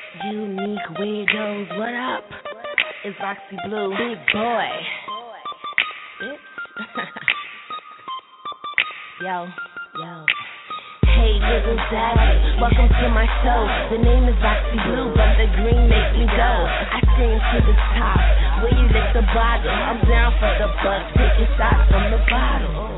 Unique weirdos, what up? It's Roxy Blue, big boy. Bitch. Yo, yo. Hey, little daddy, welcome to my show. The name is Roxy Blue, but the green makes me go. I scream to the top, when you lift the bottle. I'm down for the buck, taking shots from the bottle.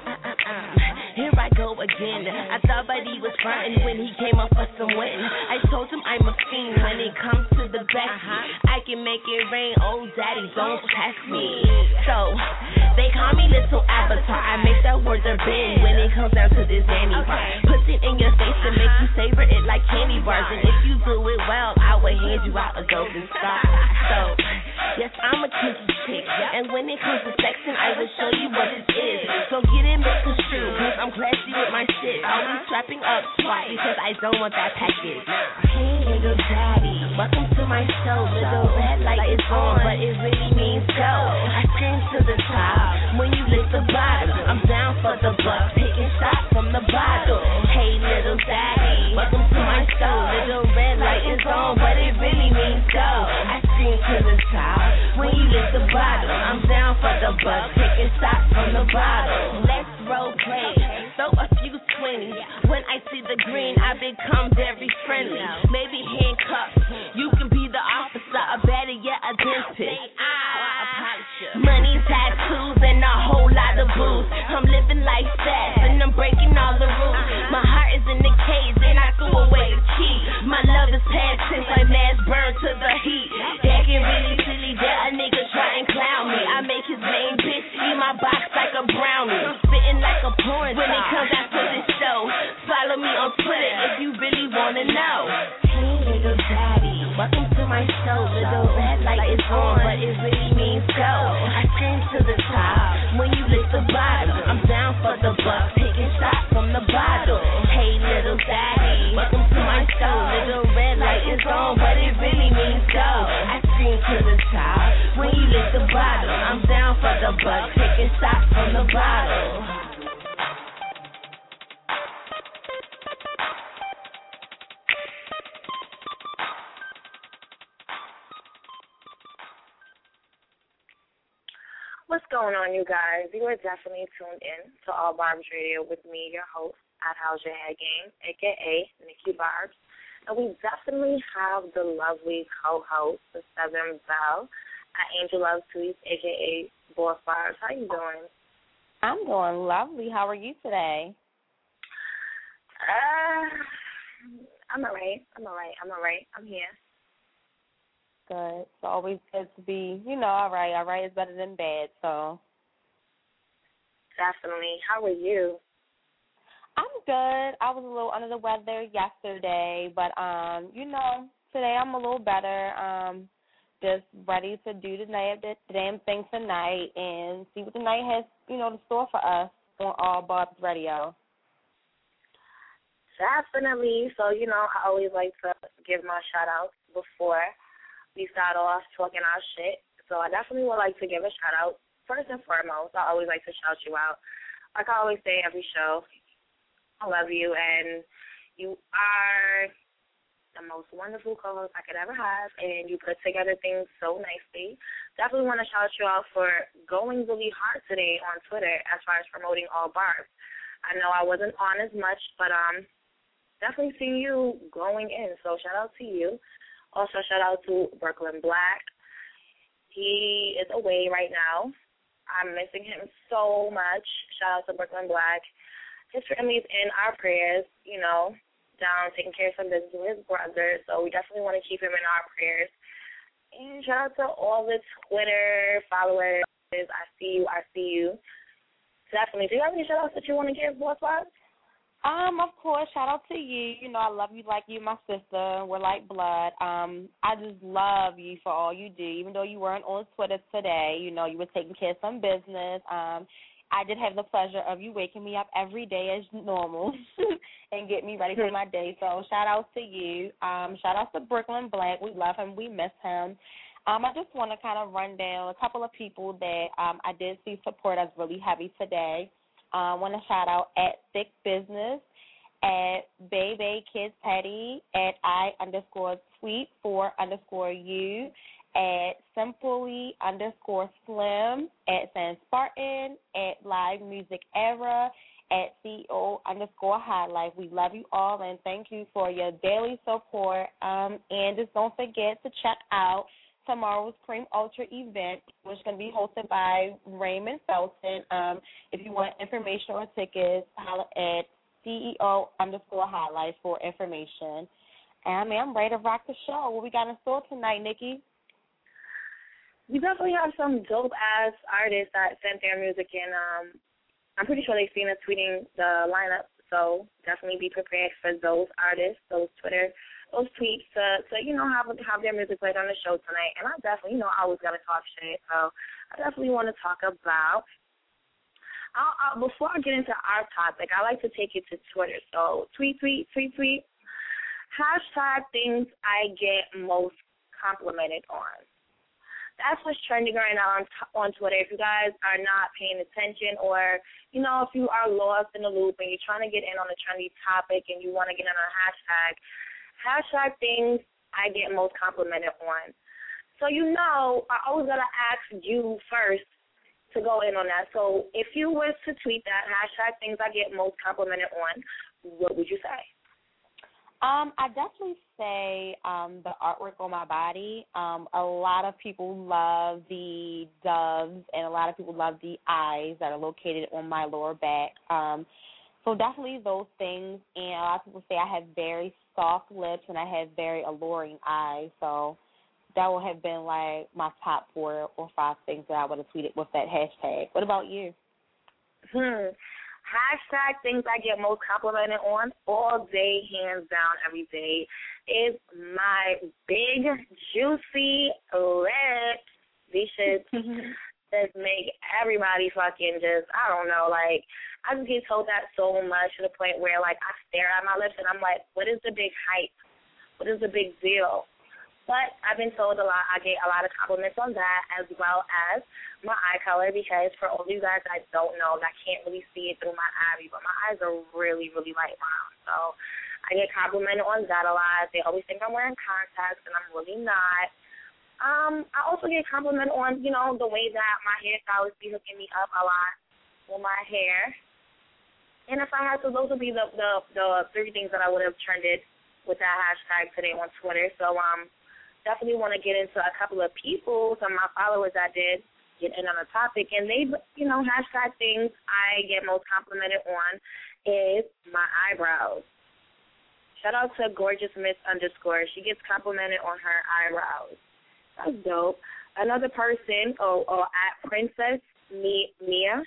Here I go again. I thought Buddy was frontin' when he came up for some win. I told him I'm a fiend when it comes to the backseat. I can make it rain, oh daddy, don't test me. So, they call me Little Avatar. I make that word a bend when it comes down to this Danny bar. Put it in your face and make you savor it like candy bars. And if you do it well, I will hand you out a golden star. So, yes, I'm a kinky chick. And when it comes to sexing, I will show you what it is. So get it misconstrued, cause I'm classy with my shit. Always strapping up swat because I don't want that package. Hey, little daddy, welcome to my show. Little red light is on, but it really means go. I scream to the top when you lift the bottle. I'm down for the buck, taking shots from the bottle. Hey, little daddy, welcome to my show. Little red light is on, but it really means go. I scream to the top when you lift the bottle. I'm down for the buck, taking shots from the bottle. Let's role play, throw a few 20s. When I see the green, I become very friendly. Maybe handcuffs, you can be the officer, or better yet, a dentist. Money, tattoos, and a whole lot of booze. I'm living life fast, and I'm breaking all the rules. My heart is in the cage, and I threw away the key. My love is past tense, like mass burn to the heat. Acting really silly, that a nigga try and clown me. I make his main bitch eat my box like a brownie. Spitting like a porn when it comes out to this show. Follow me on Twitter if you really wanna know. Hey, little daddy, welcome to my show. Little red light is on, but it really means go. I scream to the top when you lift the bottle. I'm down for the buck, taking shots from the bottle. Hey, little daddy, welcome to my show. Little red light is on, but it really means go. I scream to the top when you lift the bottle. I'm down for the buck, taking shots from the bottle. What's going on, you guys? You are definitely tuned in to All Barbs Radio with me, your host, at How's Your Head Game, a.k.a. Nikki Barbs. And we definitely have the lovely co-host, the Southern Belle, at Angel Love Tweets, a.k.a. Boss Barbs. How you doing? I'm doing lovely. How are you today? I'm all right. I'm here. Good. It's always good to be, all right. All right is better than bad, so. Definitely. How are you? I'm good. I was a little under the weather yesterday, but, today I'm a little better. Just ready to do the damn thing tonight and see what the night has, to store for us on All Barbs Radio. Definitely. So, I always like to give my shout-outs before we start off talking our shit. So I definitely would like to give a shout-out. First and foremost, I always like to shout you out. Like I always say every show, I love you, and you are the most wonderful co-host I could ever have, and you put together things so nicely. Definitely want to shout you out for going really hard today on Twitter as far as promoting All Barbs. I know I wasn't on as much, but definitely seeing you going in, so shout out to you. Also, shout out to Brooklyn Black. He is away right now. I'm missing him so much. Shout out to Brooklyn Black. His family's in our prayers, down taking care of some business with his brother. So we definitely want to keep him in our prayers. And shout out to all the Twitter followers. I see you. Definitely. Do you have any shout outs that you want to give, Boss Bob? Of course, shout out to you. I love you like you my sister. We're like blood. I just love you for all you do. Even though you weren't on Twitter today, you were taking care of some business. I did have the pleasure of you waking me up every day as normal and get me ready for my day. So shout out to you. Shout out to Brooklyn Black. We love him. We miss him. I just want to kind of run down a couple of people that I did see support us really heavy today. I want to shout out at Thick Business at Bebe Kids Petty, at I_tweet4_you, at Simply_Slim, at San Spartan, at Live Music Era, at CEO_High Life. We love you all and thank you for your daily support. And just don't forget to check out tomorrow's Cream Ultra event, which is going to be hosted by Raymond Felton. If you want information or tickets, holler at CEO_High Life for information. And I'm ready to rock the show. What we got in store tonight, Nikki? We definitely have some dope-ass artists that sent their music in. I'm pretty sure they've seen us tweeting the lineup, so definitely be prepared for those artists, those tweets to have their music played on the show tonight. And I definitely, I always got to talk shit, so I definitely want to talk about, before I get into our topic, I like to take it to Twitter. So tweet, hashtag things I get most complimented on. That's what's trending right now on Twitter. If you guys are not paying attention, or, if you are lost in the loop and you're trying to get in on a trendy topic and you want to get in on a hashtag things I get most complimented on. So, I always got to ask you first to go in on that. So if you was to tweet that, hashtag things I get most complimented on, what would you say? I definitely say the artwork on my body. A lot of people love the doves, and a lot of people love the eyes that are located on my lower back. So definitely those things. And a lot of people say I have very soft lips and I have very alluring eyes. So that would have been like my top 4 or 5 things that I would have tweeted with that hashtag. What about you? Hashtag things I get most complimented on all day, hands down, every day, is my big, juicy lips. These shits just make everybody fucking just, I don't know, like, I just get told that so much to the point where, like, I stare at my lips and I'm like, what is the big hype? What is the big deal? But I've been told a lot. I get a lot of compliments on that, as well as my eye color, because for all of you guys that don't know, that can't really see it through my eye, but my eyes are really, really light brown. So I get complimented on that a lot. They always think I'm wearing contacts, and I'm really not. I also get complimented on, the way that my hairstylist be hooking me up a lot with my hair. And if I had to, those would be the 3 things that I would have trended with that hashtag today on Twitter. So definitely want to get into a couple of people, some of my followers that did get in on the topic, and they, hashtag things I get most complimented on is my eyebrows. Shout out to Gorgeous Miss _. She gets complimented on her eyebrows. That's dope. Another person, at Princess Mia,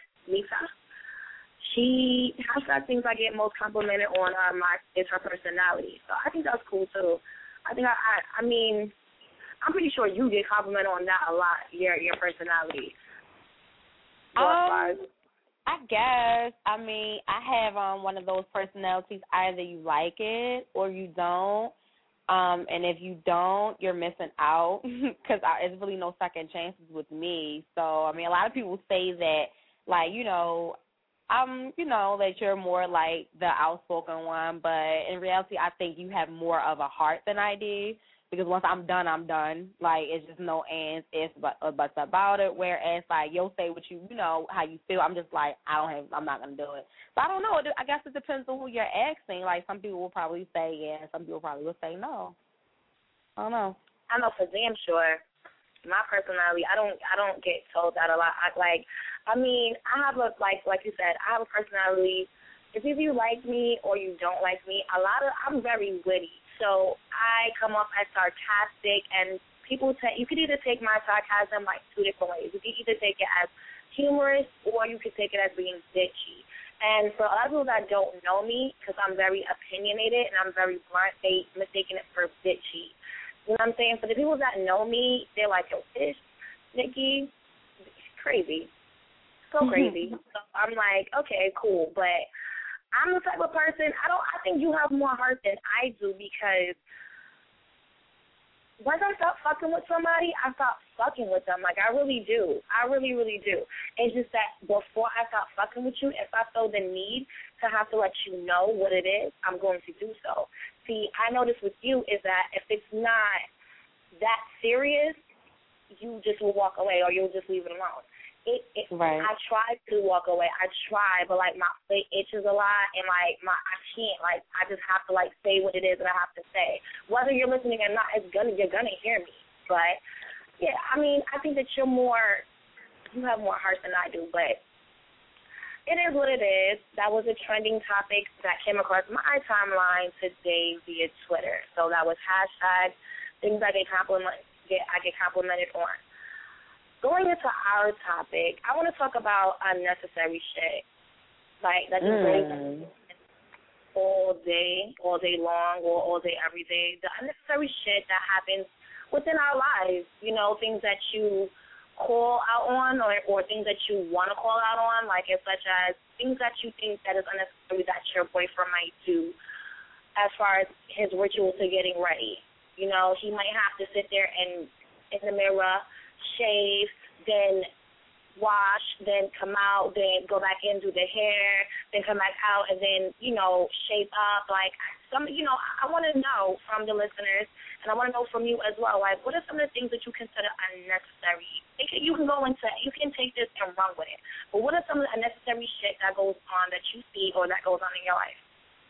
she hashtag things I get most complimented on is her personality. So I think that's cool too. I think I'm pretty sure you get complimented on that a lot, your personality. I guess. I have one of those personalities, either you like it or you don't. And if you don't, you're missing out, because there's really no second chances with me. So, a lot of people say that, like, that you're more like the outspoken one, but in reality, I think you have more of a heart than I do. Because once I'm done, I'm done. Like, it's just no ands, ifs, buts about it. Whereas, like, you'll say what how you feel. I'm just like, I'm not going to do it. So I don't know. I guess it depends on who you're asking. Like, some people will probably say yes. Some people probably will say no. I don't know. I know for damn sure. My personality, I don't get told that a lot. I have like you said, I have a personality. It's either you like me or you don't like me. I'm very witty. So I come off as sarcastic, and people you could either take my sarcasm like 2 different ways. You could either take it as humorous, or you could take it as being bitchy. And for a lot of people that don't know me, because I'm very opinionated and I'm very blunt, they mistaken it for bitchy. You know what I'm saying? For the people that know me, they're like, yo, Tish, Nikki, crazy. So crazy. So I'm like, okay, cool, but I'm the type of person, I think you have more heart than I do, because once I start fucking with somebody, I stop fucking with them. Like, I really do. I really, really do. It's just that before I start fucking with you, if I feel the need to have to let you know what it is, I'm going to do so. See, I notice with you is that if it's not that serious, you just will walk away or you'll just leave it alone. Right. I try to walk away. I try, but, like, my face itches a lot, and, like, I can't. Like, I just have to, like, say what it is that I have to say. Whether you're listening or not, you're going to hear me. But, yeah, I mean, I think that you have more heart than I do, but it is what it is. That was a trending topic that came across my timeline today via Twitter. So that was hashtag things I get complimented on. Going into our topic, I want to talk about unnecessary shit. Like, that just goes all day long, or all day, every day. The unnecessary shit that happens within our lives, you know, things that you call out on or things that you want to call out on, like it's such as things that you think that is unnecessary that your boyfriend might do as far as his ritual to getting ready. You know, he might have to sit there and in the mirror, shave, then wash, then come out, then go back in, do the hair, then come back out, and then, you know, shape up. Like, I want to know from the listeners, and I want to know from you as well, like, what are some of the things that you consider unnecessary? You can take this and run with it, but what are some of the unnecessary shit that goes on that you see or that goes on in your life?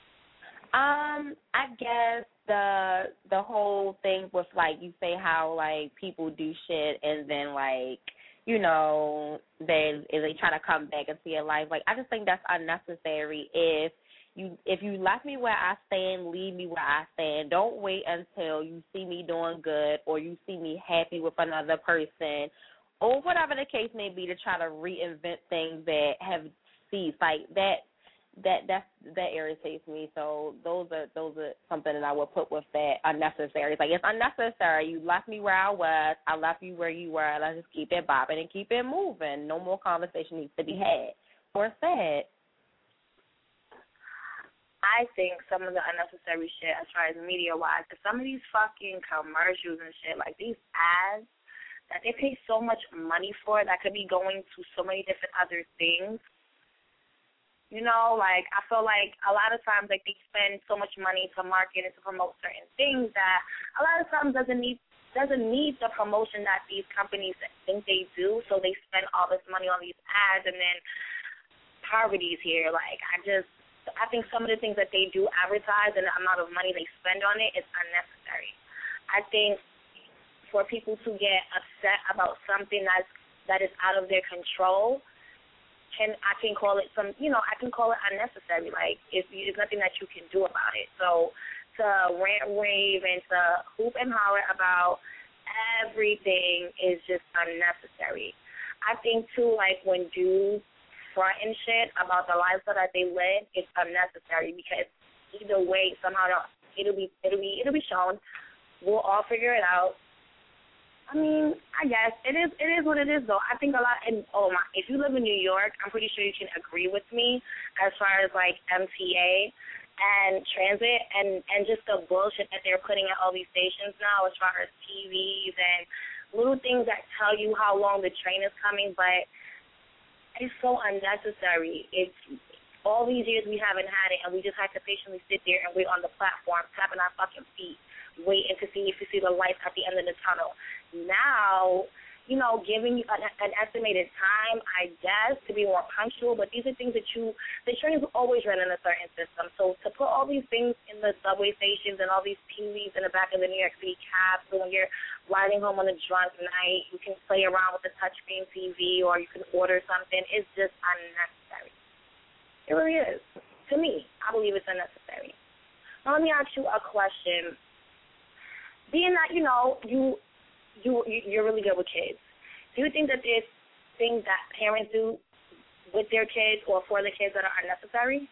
I guess the whole thing with, like, you say how, like, people do shit and then, like, you know, they try to come back into your life. Like, I just think that's unnecessary. If you left me where I stand, leave me where I stand. Don't wait until you see me doing good or you see me happy with another person or whatever the case may be to try to reinvent things that have ceased. Like, that irritates me. So those are something that I would put with that unnecessary. It's like, it's unnecessary. You left me where I was. I left you where you were. Let's just keep it bobbing and keep it moving. No more conversation needs to be had or said. I think some of the unnecessary shit as far as media-wise, is some of these fucking commercials and shit, like these ads that they pay so much money for that could be going to so many different other things. You know, like, I feel like a lot of times, like, they spend so much money to market and to promote certain things that a lot of times doesn't need the promotion that these companies think they do, so they spend all this money on these ads, and then poverty's here. Like, I think some of the things that they do advertise and the amount of money they spend on it is unnecessary. I think for people to get upset about something that is out of their control, I can call it unnecessary. Like, it's nothing that you can do about it. So to rant, rave, and to hoop and holler about everything is just unnecessary. I think, too, like, when dudes front and shit about the lifestyle that they live, it's unnecessary because either way, somehow it'll be shown. We'll all figure it out. I mean, I guess it is what it is, though. I think a lot, if you live in New York, I'm pretty sure you can agree with me as far as, like, MTA and transit and just the bullshit that they're putting at all these stations now as far as TVs and little things that tell you how long the train is coming, but it's so unnecessary. It's all these years we haven't had it, and we just have to patiently sit there and wait on the platform, tapping our fucking feet, waiting to see if we see the light at the end of the tunnel. Now, you know, giving you an estimated time, I guess, to be more punctual, but these are things that the trains always run in a certain system. So to put all these things in the subway stations and all these TVs in the back of the New York City cab, so when you're riding home on a drunk night, you can play around with the touchscreen TV or you can order something, it's just unnecessary. It really is. To me, I believe it's unnecessary. Now, let me ask you a question. Being that, you know, you're really good with kids, do you think that there's things that parents do with their kids or for the kids that are unnecessary?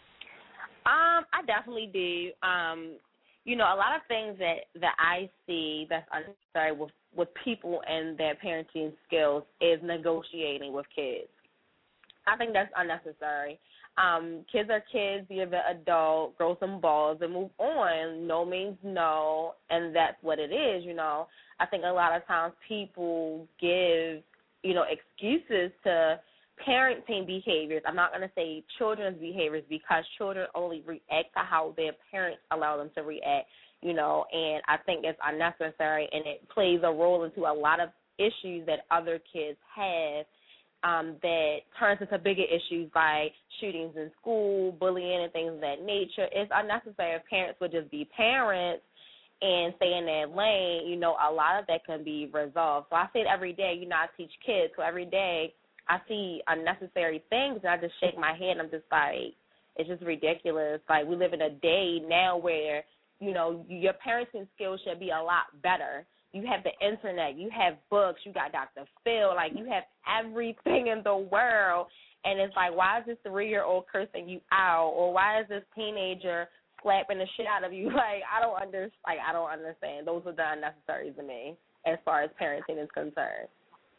I definitely do. You know, a lot of things that I see that's unnecessary with people and their parenting skills is negotiating with kids. I think that's unnecessary. Kids are kids, be an adult, grow some balls, and move on. No means no, and that's what it is, you know. I think a lot of times people give, you know, excuses to parenting behaviors. I'm not going to say children's behaviors because children only react to how their parents allow them to react, you know, and I think it's unnecessary, and it plays a role into a lot of issues that other kids have. That turns into bigger issues by shootings in school, bullying, and things of that nature. It's unnecessary. If parents would just be parents and stay in their lane, you know, a lot of that can be resolved. So I say it every day, you know, I teach kids, so every day I see unnecessary things, and I just shake my head, and I'm just like, it's just ridiculous. Like, we live in a day now where, you know, your parenting skills should be a lot better. You have the internet, you have books, you got Dr. Phil, like you have everything in the world, and it's like, why is this 3-year-old cursing you out, or why is this teenager slapping the shit out of you? Like, I don't understand. Those are the unnecessaries to me as far as parenting is concerned.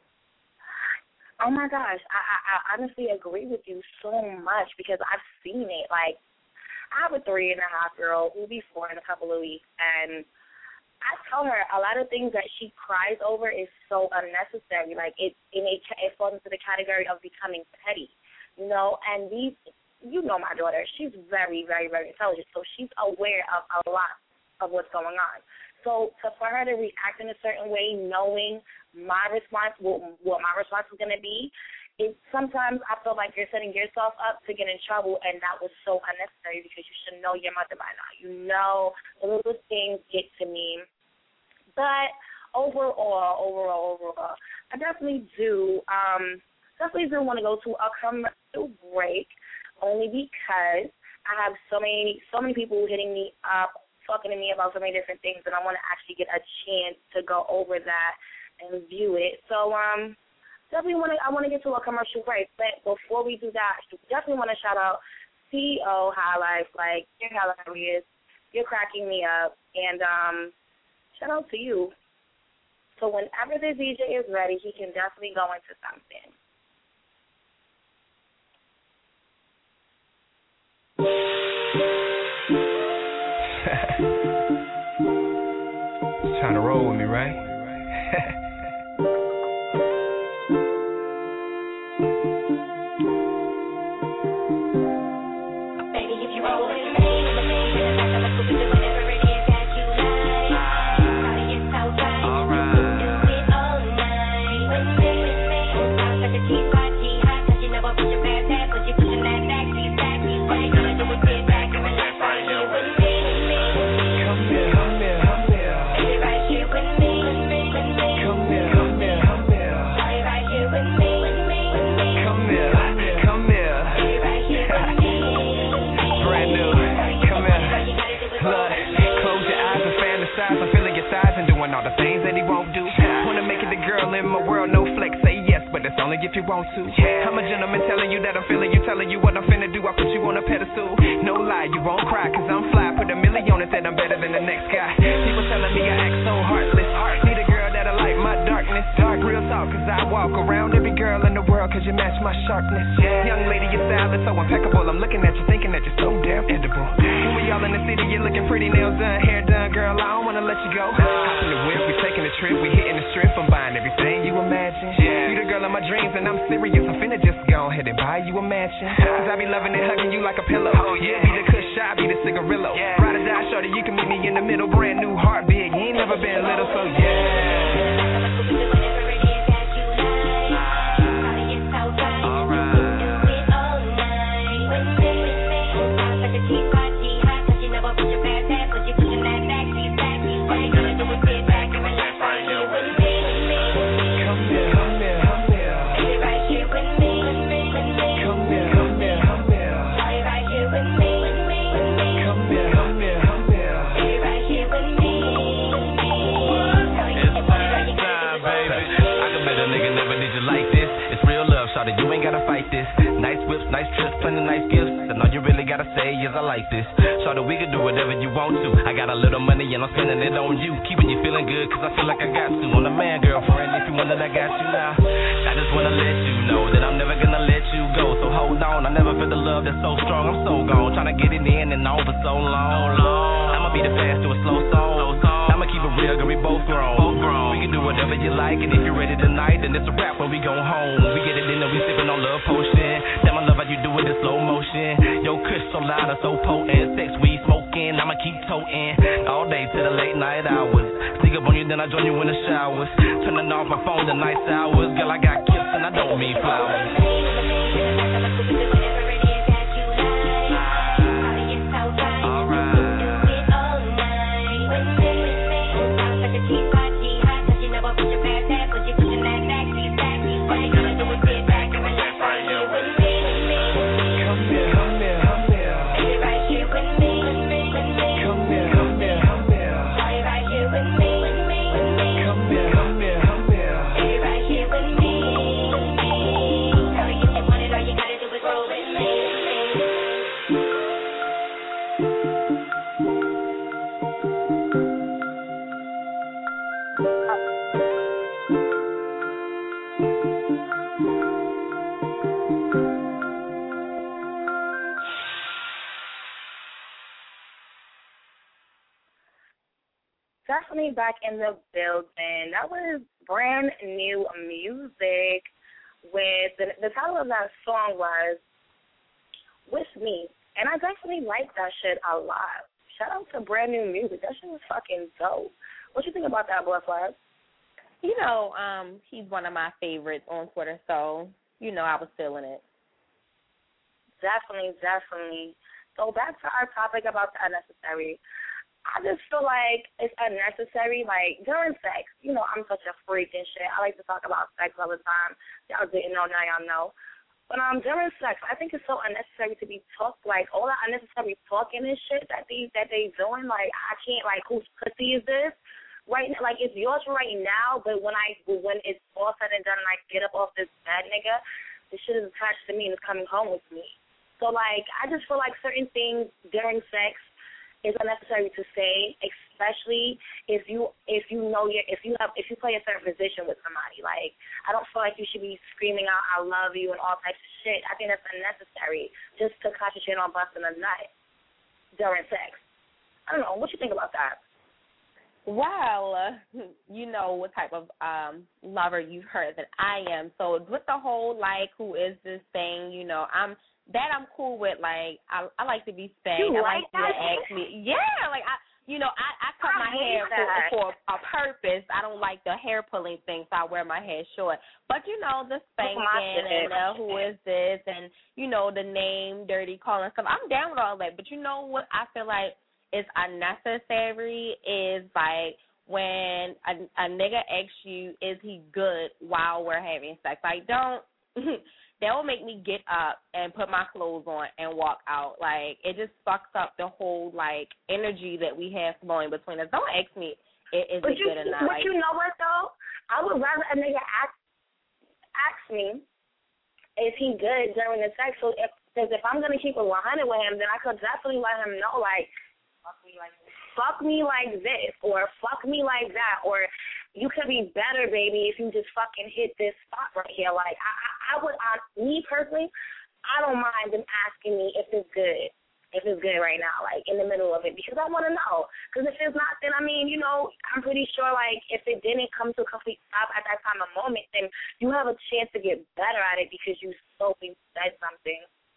Oh my gosh, I honestly agree with you so much because I've seen it. Like, I have a 3.5-year-old who'll be 4 in a couple of weeks, and I tell her a lot of things that she cries over is so unnecessary. Like, it falls into the category of becoming petty, you know. And you know my daughter, she's very, very, very intelligent, so she's aware of a lot of what's going on. So for her to react in a certain way, knowing my response, what my response is going to be, sometimes I feel like you're setting yourself up to get in trouble, and that was so unnecessary because you should know your mother by now. You know, the little things get to me. But overall, I definitely do want to go to a commercial break, only because I have so many people hitting me up, talking to me about so many different things, and I want to actually get a chance to go over that and view it. So, I want to get to a commercial break, but before we do that, I definitely want to shout out CEO High Life. Like, you're hilarious. You're cracking me up. And shout out to you. So whenever the DJ is ready, he can definitely go into something. Trying to roll with me, right? All the things that he won't do. Wanna make it the girl in my world, no flex, say yes, but it's only if you want to. I'm a gentleman telling you that I'm feeling you, telling you what I'm finna do. I put you on a pedestal. No lie, you won't cry, cause I'm fly. Put a million on it, that I'm better than the next guy. People telling me I act so heartless. Need a girl that'll light my darkness. Dark real talk, cause I walk around every girl in the world, cause you match my sharpness. Young lady, your style is so impeccable. I'm looking at you thinking that you're so damn edible. When we all in the city, you're looking pretty, nails done, hair done. Girl, I don't wanna let you go. Hop in the whip, we taking a trip, we hitting the strip. I'm buying everything you imagine. You the girl of my dreams, and I'm serious. I'm finna just go ahead and buy you a mansion. Cause I be loving it, hugging you like a pillow. Oh yeah, be the kush shot, be the cigarillo. Ride or die, shorty, you can meet me in the middle. Brand new heart, big, you ain't never been little, so yeah. You ain't gotta fight this. Nice whips, nice trips, plenty nice gifts. I know you really got gotta say is I like this. So that we can do whatever you want to. I got a little money and I'm spending it on you. Keeping you feeling good cause I feel like I got to. I'm the man, girlfriend, if you want it, I got you now. I just wanna let you know that I'm never gonna let you go. So hold on, I never felt the love that's so strong. I'm so gone, trying to get it in and on for so long. I'ma be the fast to a slow song. I'ma keep it real, girl, we both grown. We can do whatever you like, and if you're ready tonight, then it's a wrap when we go home. We get it in and we sippin' on love potion. Damn, I love how you do it in slow motion. Yo, kush so loud and so potent. Sex, weed, smoking, I'ma keep toting. All day to the late night hours. Sneak up on you, then I join you in the showers. Turning off my phone the night hours. Girl, I got gifts and I don't mean flowers. Definitely back in the building. That was brand new music with the title of that song was With Me. And I definitely like that shit a lot. Shout out to brand new music. That shit was fucking dope. What you think about that, Blood Flag? You know, he's one of my favorites on Twitter, so, you know, I was feeling it. Definitely, definitely. So back to our topic about the unnecessary. I just feel like it's unnecessary, like, during sex. You know, I'm such a freak and shit. I like to talk about sex all the time. Y'all didn't know, now y'all know. But during sex, I think it's so unnecessary to be talked, like, all that unnecessary talking and shit that they doing. Like, I can't, like, whose pussy is this? Right now, like, it's yours right now, but when it's all said and done, and I get up off this bed, nigga, this shit is attached to me and it's coming home with me. So, like, I just feel like certain things during sex is unnecessary to say, especially if you play a certain position with somebody. Like, I don't feel like you should be screaming out "I love you" and all types of shit. I think that's unnecessary just to concentrate on busting a nut during sex. I don't know. What you think about that? Well, you know what type of lover you've heard that I am. So with the whole, like, who is this thing, you know, I'm cool with. Like, I like to be spanked. You I like that? to ask me. Yeah, like, I cut my hair for a purpose. I don't like the hair pulling thing, so I wear my hair short. But, you know, the spanking and who is this and, you know, the name, dirty calling stuff. I'm down with all that. But you know what I feel like is unnecessary is, like, when a nigga asks you, is he good while we're having sex? Like, don't. That will make me get up and put my clothes on and walk out. Like, it just fucks up the whole, like, energy that we have flowing between us. Don't ask me, is it good or not? But you know what, though? I would rather a nigga ask me, is he good during the sex? So if I'm going to keep it 100 with him, then I could definitely let him know, like, fuck me like this, or fuck me like that, or you could be better, baby, if you just fucking hit this spot right here. Like, me personally, I don't mind them asking me if it's good right now, like, in the middle of it, because I want to know. Because if it's not, then, I mean, you know, I'm pretty sure, like, if it didn't come to a complete stop at that time of moment, then you have a chance to get better at it because you spoke and said something.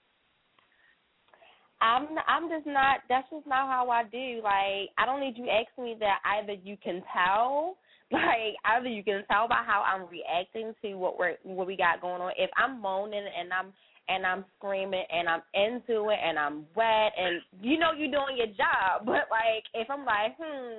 I'm just not, that's just not how I do. Like, I don't need you asking me that. Either you can tell, like, either you can tell by how I'm reacting to what we got going on. If I'm moaning and I'm screaming and I'm into it and I'm wet and, you know, you're doing your job. But, like, if I'm like,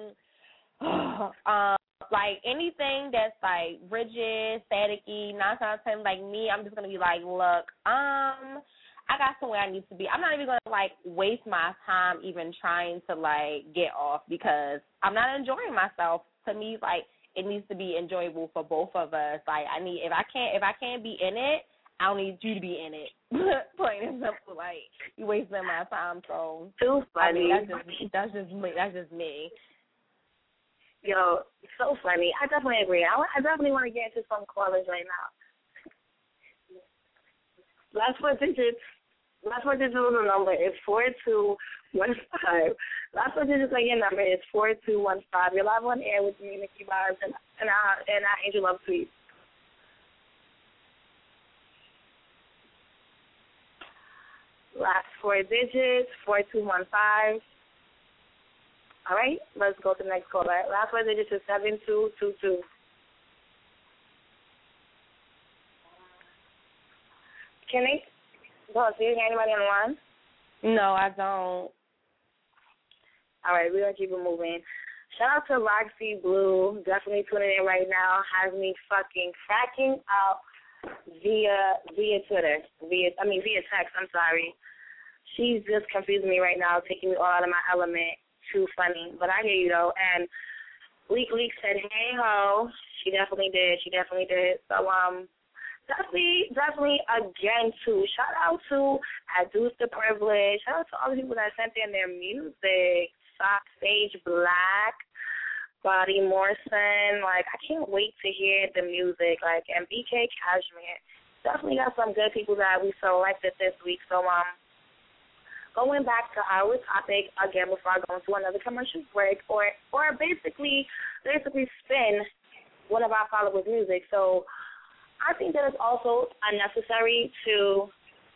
like, anything that's, like, rigid, staticky, 9 times 10, like me, I'm just going to be like, look, I got somewhere I need to be. I'm not even going to, like, waste my time even trying to, like, get off because I'm not enjoying myself. To me, like, it needs to be enjoyable for both of us. Like, if I can't be in it, I don't need you to be in it. Plain and simple, like you wasting my time. So too funny. I mean, that's just me. Yo, so funny. I definitely agree. I definitely want to get into some callers right now. Last four digits of the number is 4215. Last four digits of your number is 4215. You're live on air with me, Nikki Barbs, and our Angel Love Suite. Last four digits, 4215. All right, let's go to the next caller. Last four digits is 7222. Do you hear anybody on the line? No, I don't. All right, we're going to keep it moving. Shout out to Roxy Blue, definitely tuning in right now, has me fucking cracking up via Twitter, via text, I'm sorry. She's just confusing me right now, taking me all out of my element. Too funny. But I hear you, though. And Leak said, hey, ho. She definitely did. So, definitely again, too. Shout out to Adduce the Privilege. Shout out to all the people that sent in their music. Sock Sage Black, Body Morrison. Like, I can't wait to hear the music. Like, and BK Cashmere. Definitely got some good people that we selected this week. So, going back to our topic again before I go into another commercial break, or basically spin one of our followers' music. So I think that it's also unnecessary to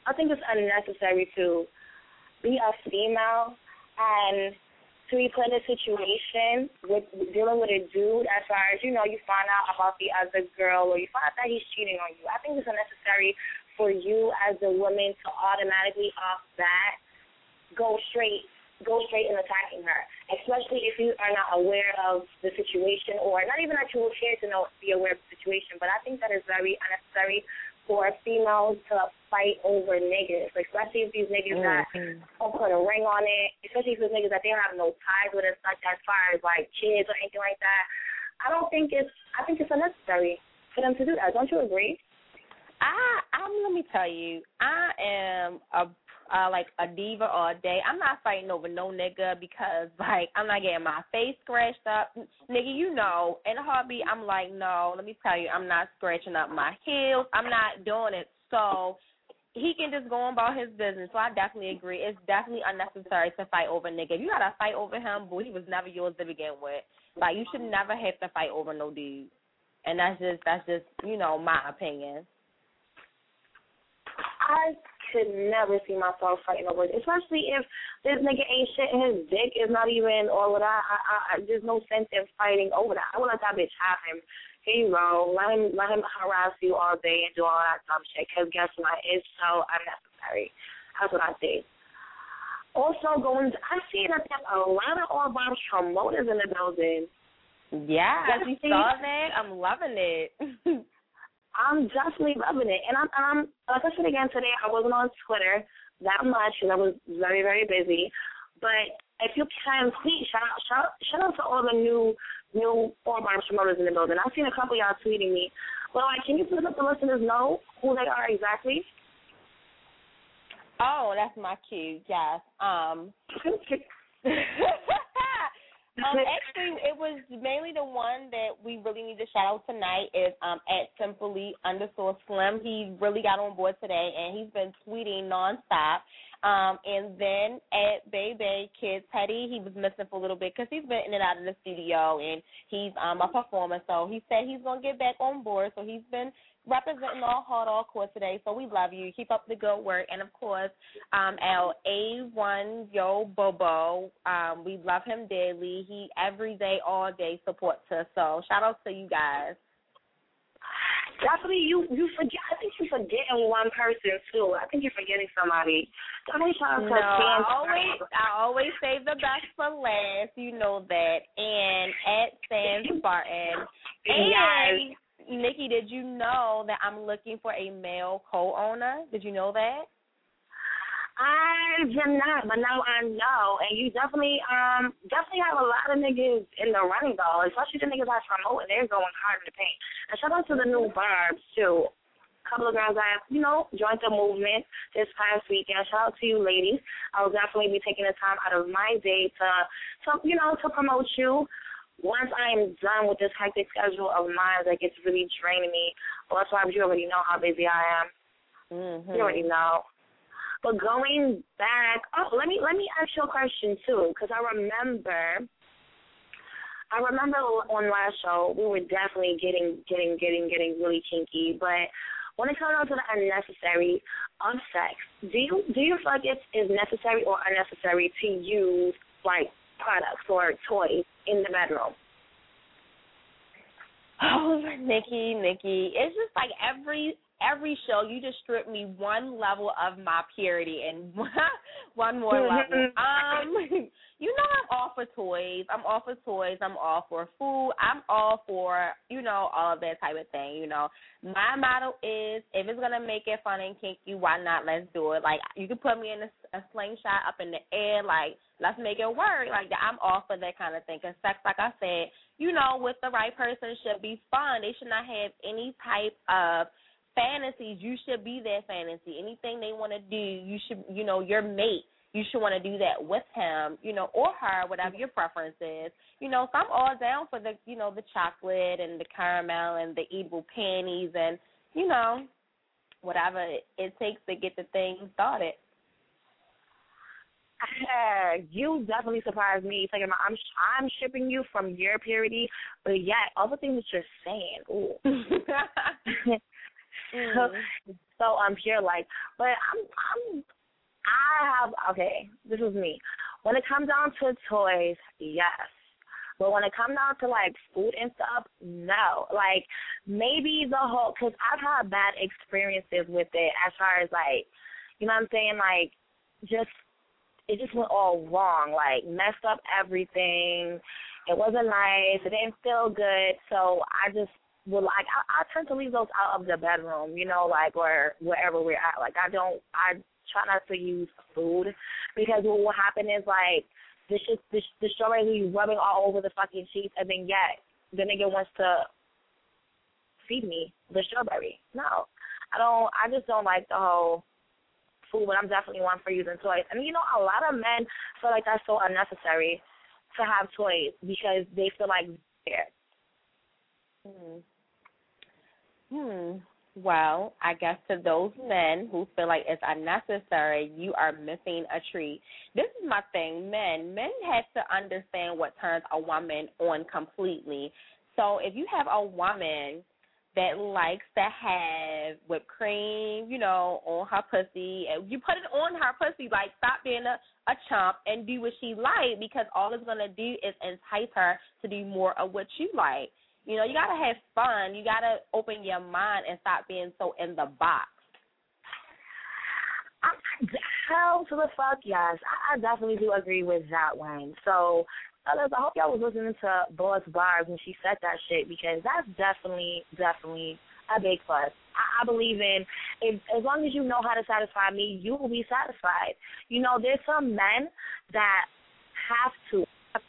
be a female and to be put in a situation with dealing with a dude as far as, you find out about the other girl or you find out that he's cheating on you. I think it's unnecessary for you as a woman to automatically off that go straight in attacking her, especially if you are not aware of the situation, or not even that you will care to be aware of the situation. But I think that is very unnecessary for females to fight over niggas, especially if these niggas that don't put a ring on it, especially if these niggas that they don't have no ties with us, like as far as like kids or anything like that. I think it's unnecessary for them to do that. Don't you agree? Let me tell you, I am a diva all day. I'm not fighting over no nigga because, like, I'm not getting my face scratched up. Nigga, in a heartbeat, I'm like, no, let me tell you, I'm not scratching up my heels. I'm not doing it. So he can just go on about his business. So I definitely agree. It's definitely unnecessary to fight over a nigga. If you got to fight over him, boy, he was never yours to begin with. Like, you should never have to fight over no dude. And that's just my opinion. I could never see myself fighting over it, especially if this nigga ain't shit and his dick is not even all of that. There's no sense in fighting over that. I would let that bitch have him. Here you go. Let him harass you all day and do all that dumb shit, because guess what? It's so unnecessary. That's what I think. Also, I see that there's a lot of All Bombs promoters in the building. Yeah, you saw that? I'm loving it. I'm definitely loving it. And I'm like I said again today, I wasn't on Twitter that much because I was very, very busy. But if you can, please shout out to all the new All Bombs promoters in the building. I've seen a couple of y'all tweeting me. Well, can you please let the listeners know who they are exactly? Oh, that's my cue, yes. Actually, it was mainly the one that we really need to shout out tonight is at Simply_Slim. He really got on board today, and he's been tweeting nonstop. And then at Baby Kids Petty, he was missing for a little bit because he's been in and out of the studio, and he's a performer. So he said he's going to get back on board. So he's been representing all hardcore today. So we love you. Keep up the good work. And, of course, our A1 Yo Bobo, we love him daily. He every day, all day supports us. So shout out to you guys. Definitely, you forget. I think you're forgetting one person too. I think you're forgetting somebody. Definitely shout out to I always save the best for last. You know that. And at Sam Spartan. And Nikki, did you know that I'm looking for a male co-owner? Did you know that? I did not, but now I know. And you definitely have a lot of niggas in the running, though, especially the niggas that's promoting. They're going hard in the paint. And shout out to the new Barbs, too. couple of girls that, joined the movement this past weekend. Shout out to you, ladies. I will definitely be taking the time out of my day to promote you. Once I am done with this hectic schedule of mine, like, it's really draining me. Well, that's why you already know how busy I am. Mm-hmm. You already know. But going back, let me ask you a question too, because I remember on last show we were definitely getting really kinky. But when it comes down to the unnecessary of sex, do you feel like it is necessary or unnecessary to use like products or toys in the bedroom? Oh, Nikki, it's just like every show you just strip me one level of my purity and one more level. I'm all for toys. I'm all for food. I'm all for, all of that type of thing, My motto is, if it's going to make it fun and kinky, why not? Let's do it. Like, you can put me in a slingshot up in the air. Like, let's make it work. Like, I'm all for that kind of thing. Because sex, like I said, with the right person should be fun. They should not have any type of fantasies. You should be their fantasy. Anything they want to do, you should, your mate, you should want to do that with him, or her, whatever your preference is. So I'm all down for the, the chocolate and the caramel and the eatable panties and, whatever it takes to get the thing started. You definitely surprised me. Talking about I'm shipping you from your purity, but yet all the things that you're saying, ooh. So I'm pure like, but this is me. When it comes down to toys, yes. But when it comes down to, like, food and stuff, no. Like, maybe because I've had bad experiences with it as far as, like, you know what I'm saying? Like, it just went all wrong. Like, messed up everything. It wasn't nice. It didn't feel good. So I just I tend to leave those out of the bedroom, like, or wherever we're at. Like, I try not to use food because what will happen is, like, the strawberries will be rubbing all over the fucking sheets, and then the nigga wants to feed me the strawberry. No, I just don't like the whole food, but I'm definitely one for using toys. And, a lot of men feel like that's so unnecessary to have toys because they feel like they're Well, I guess to those men who feel like it's unnecessary, you are missing a treat. This is my thing. Men have to understand what turns a woman on completely. So if you have a woman that likes to have whipped cream, on her pussy, and you put it on her pussy, like, stop being a chump and do what she like, because all it's going to do is entice her to do more of what you like. You got to have fun. You got to open your mind and stop being so in the box. Hell to the fuck yes. I definitely do agree with that one. So, fellas, I hope y'all was listening to Boss Bars when she said that shit, because that's definitely a big plus. I believe in, as long as you know how to satisfy me, you will be satisfied. There's some men that have to.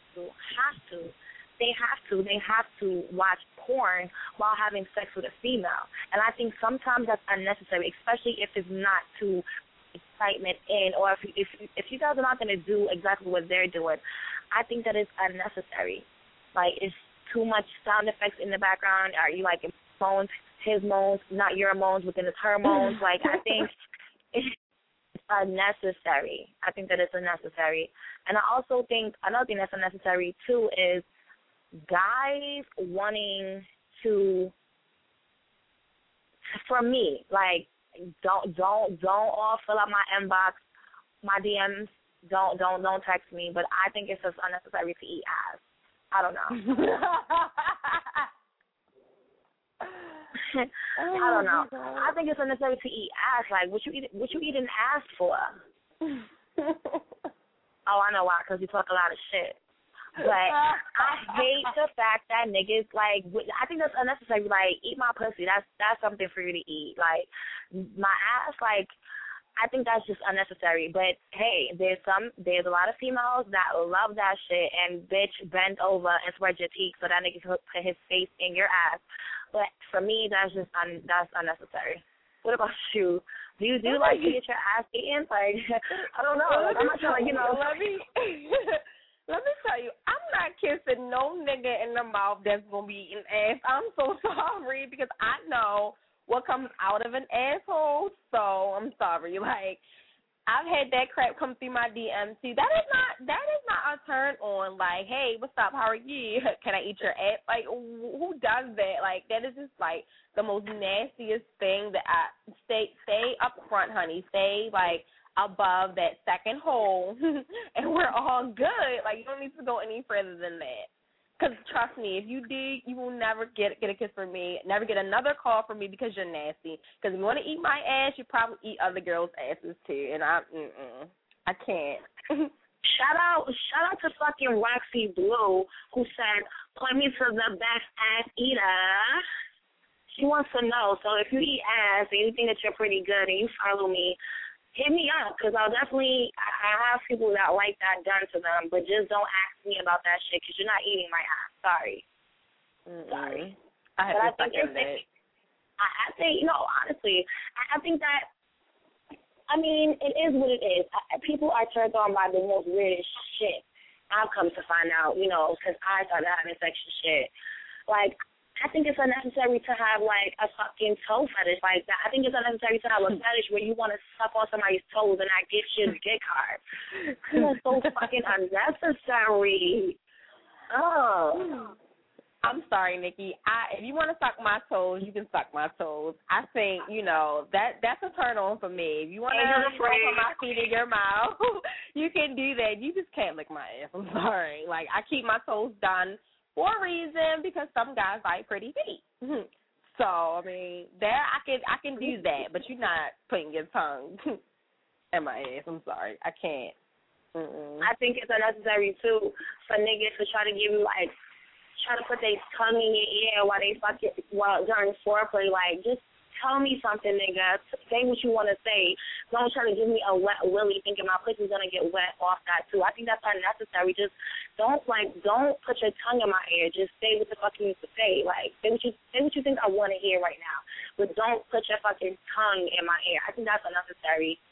They have to watch porn while having sex with a female. And I think sometimes that's unnecessary, especially if it's not too excitement in, or if you guys are not going to do exactly what they're doing. I think that it's unnecessary. Like, it's too much sound effects in the background. Are you like moans, his moans, not your moans, but then it's her moans? Like, I think it's unnecessary. I think that it's unnecessary. And I also think another thing that's unnecessary too is guys wanting to, for me, like, don't all fill up my inbox, my DMs. Don't text me. But I think it's just unnecessary to eat ass. I don't know. I don't know. I think it's unnecessary to eat ass. Like, what you eating ass for? Oh, I know why. Because you talk a lot of shit. But I hate the fact that niggas, like, I think that's unnecessary. Like, eat my pussy. That's something for you to eat. Like, my ass, like, I think that's just unnecessary. But, hey, there's a lot of females that love that shit, and, bitch, bend over and spread your cheeks so that nigga can put his face in your ass. But for me, that's unnecessary. What about you? Do you like to get your ass eaten? Like, I don't know. Like, I'm not sure, like, Let me tell you, I'm not kissing no nigga in the mouth that's going to be eating ass. I'm so sorry because I know what comes out of an asshole, so I'm sorry. Like, I've had that crap come through my DMs too. That is not a turn on. Like, hey, what's up? How are you? Can I eat your ass? Like, who does that? Like, that is just like the most nastiest thing that I stay up front, honey. Stay like above that second hole, and we're all good. Like, you don't need to go any further than that. Because trust me, if you do, you will never get a kiss from me, never get another call from me because you're nasty. Because if you want to eat my ass, you probably eat other girls' asses too, and I can't. Shout out to fucking Roxy Blue, who said, "Point me to the best ass eater." She wants to know. So if you eat ass and you think that you're pretty good and you follow me, hit me up, because I have people that like that done to them, but just don't ask me about that shit because you're not eating my ass. Sorry. Sorry. I think honestly, I think that, I mean, it is what it is. People are turned on by the most weirdest shit. I've come to find out, since I started having sexual shit. Like, I think it's unnecessary to have, like, a fucking toe fetish like that. I think it's unnecessary to have a fetish where you want to suck on somebody's toes and not get your dick hard. It's so fucking unnecessary. Oh. I'm sorry, Nikki. If you want to suck my toes, you can suck my toes. I think, that's a turn on for me. If you want to put my feet in your mouth, you can do that. You just can't lick my ass. I'm sorry. Like, I keep my toes done for a reason, because some guys like pretty feet. So, I mean, I can do that, but you're not putting your tongue in my ass. I'm sorry. I can't. I think it's unnecessary, too, for niggas to try to give you, like, try to put their tongue in your ear while during foreplay. Like, just tell me something, nigga. Say what you want to say. Don't try to give me a wet willy thinking my pussy's going to get wet off that, too. I think that's unnecessary. Just don't put your tongue in my ear. Just say what the fuck you need to say. Like, say what you think I want to hear right now. But don't put your fucking tongue in my ear. I think that's unnecessary.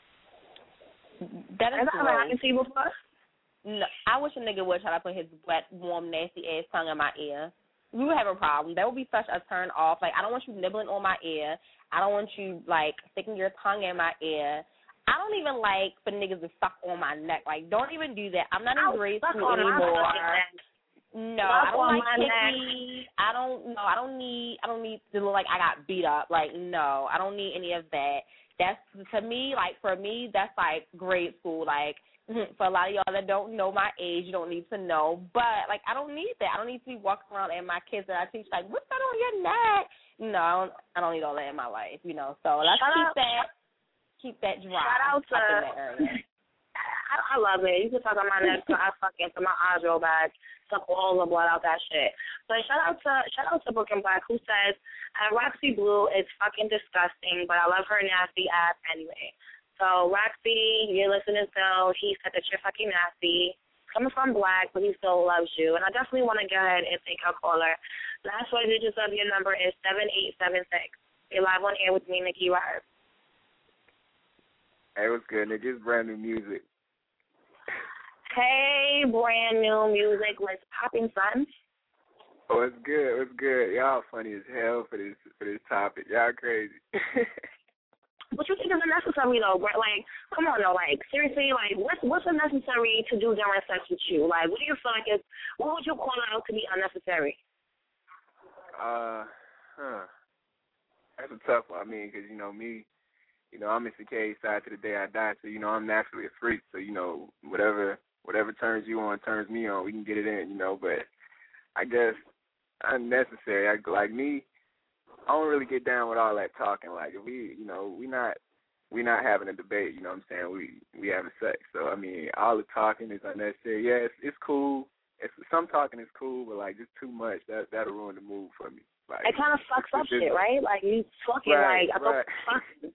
That is Has that ever happened to you before? No. I wish a nigga would try to put his wet, warm, nasty-ass tongue in my ear. We would have a problem. That would be such a turn off. Like, I don't want you nibbling on my ear. I don't want you, like, sticking your tongue in my ear. I don't even like for niggas to suck on my neck. Like, don't even do that. I'm not in grade school anymore. No, I don't like kickies. I don't need to look like I got beat up. Like, no, I don't need any of that. That's, to me, like, for me, that's like grade school. Like, for a lot of y'all that don't know my age, you don't need to know. But, like, I don't need that. I don't need to be walking around and my kids that I teach, like, what's that on your neck? No, I don't need all that in my life, So let's keep that dry. Shout out to, in that area. I love it. You can talk on my neck till I fucking, till my eyes roll back, suck all the blood out that shit. But shout out to Brooklyn Black, who says, Roxy Blue is fucking disgusting, but I love her nasty ass anyway. So, Roxy, you're listening still. He said that you're fucking nasty. Coming from Black, but he still loves you. And I definitely want to go ahead and take our caller. Last four digits of your number is 7876. You're live on air with me, Nikki Ryan. Hey, what's good, nigga? It's brand new music. Hey, brand new music. What's popping, son? Oh, it's good. It's good. Y'all funny as hell for this topic. Y'all crazy. What you think is unnecessary, though? Like, come on, though. Like, seriously, like, what's unnecessary to do during sex with you? Like, what do you feel like what would you call out to be unnecessary? That's a tough one. I mean, because, me, I'm Mr. K side to the day I die, so, I'm naturally a freak. So, whatever turns you on turns me on. We can get it in, but I guess unnecessary. Like me, I don't really get down with all that talking. Like, if we not having a debate, you know what I'm saying? We having sex. So, I mean, all the talking is unnecessary. Yeah, it's cool. Some talking is cool, but, like, just too much, that'll ruin the mood for me. Like, it kind of fucks up shit, right? Like, you talking right, like, I right. fucking.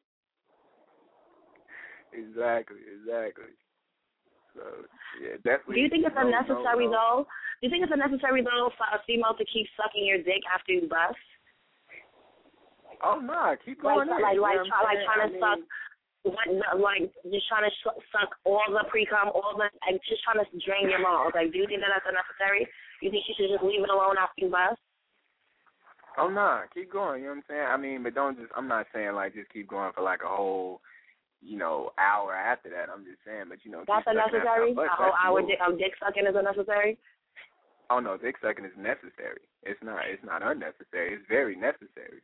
Exactly. So, yeah, definitely. Do you think it's unnecessary, though? Do you think it's unnecessary, though, for a female to keep sucking your dick after you bust? Oh no, keep going. Trying to suck. Just trying to suck all the pre-cum, just trying to drain your balls. Like, do you think that's unnecessary? You think she should just leave it alone after you bust? Oh no, keep going. You know what I'm saying? I mean, but don't just. I'm not saying like just keep going for like a whole, hour after that. I'm just saying, but that's unnecessary. A whole hour of dick sucking is unnecessary. Oh no, dick sucking is necessary. It's not unnecessary. It's very necessary.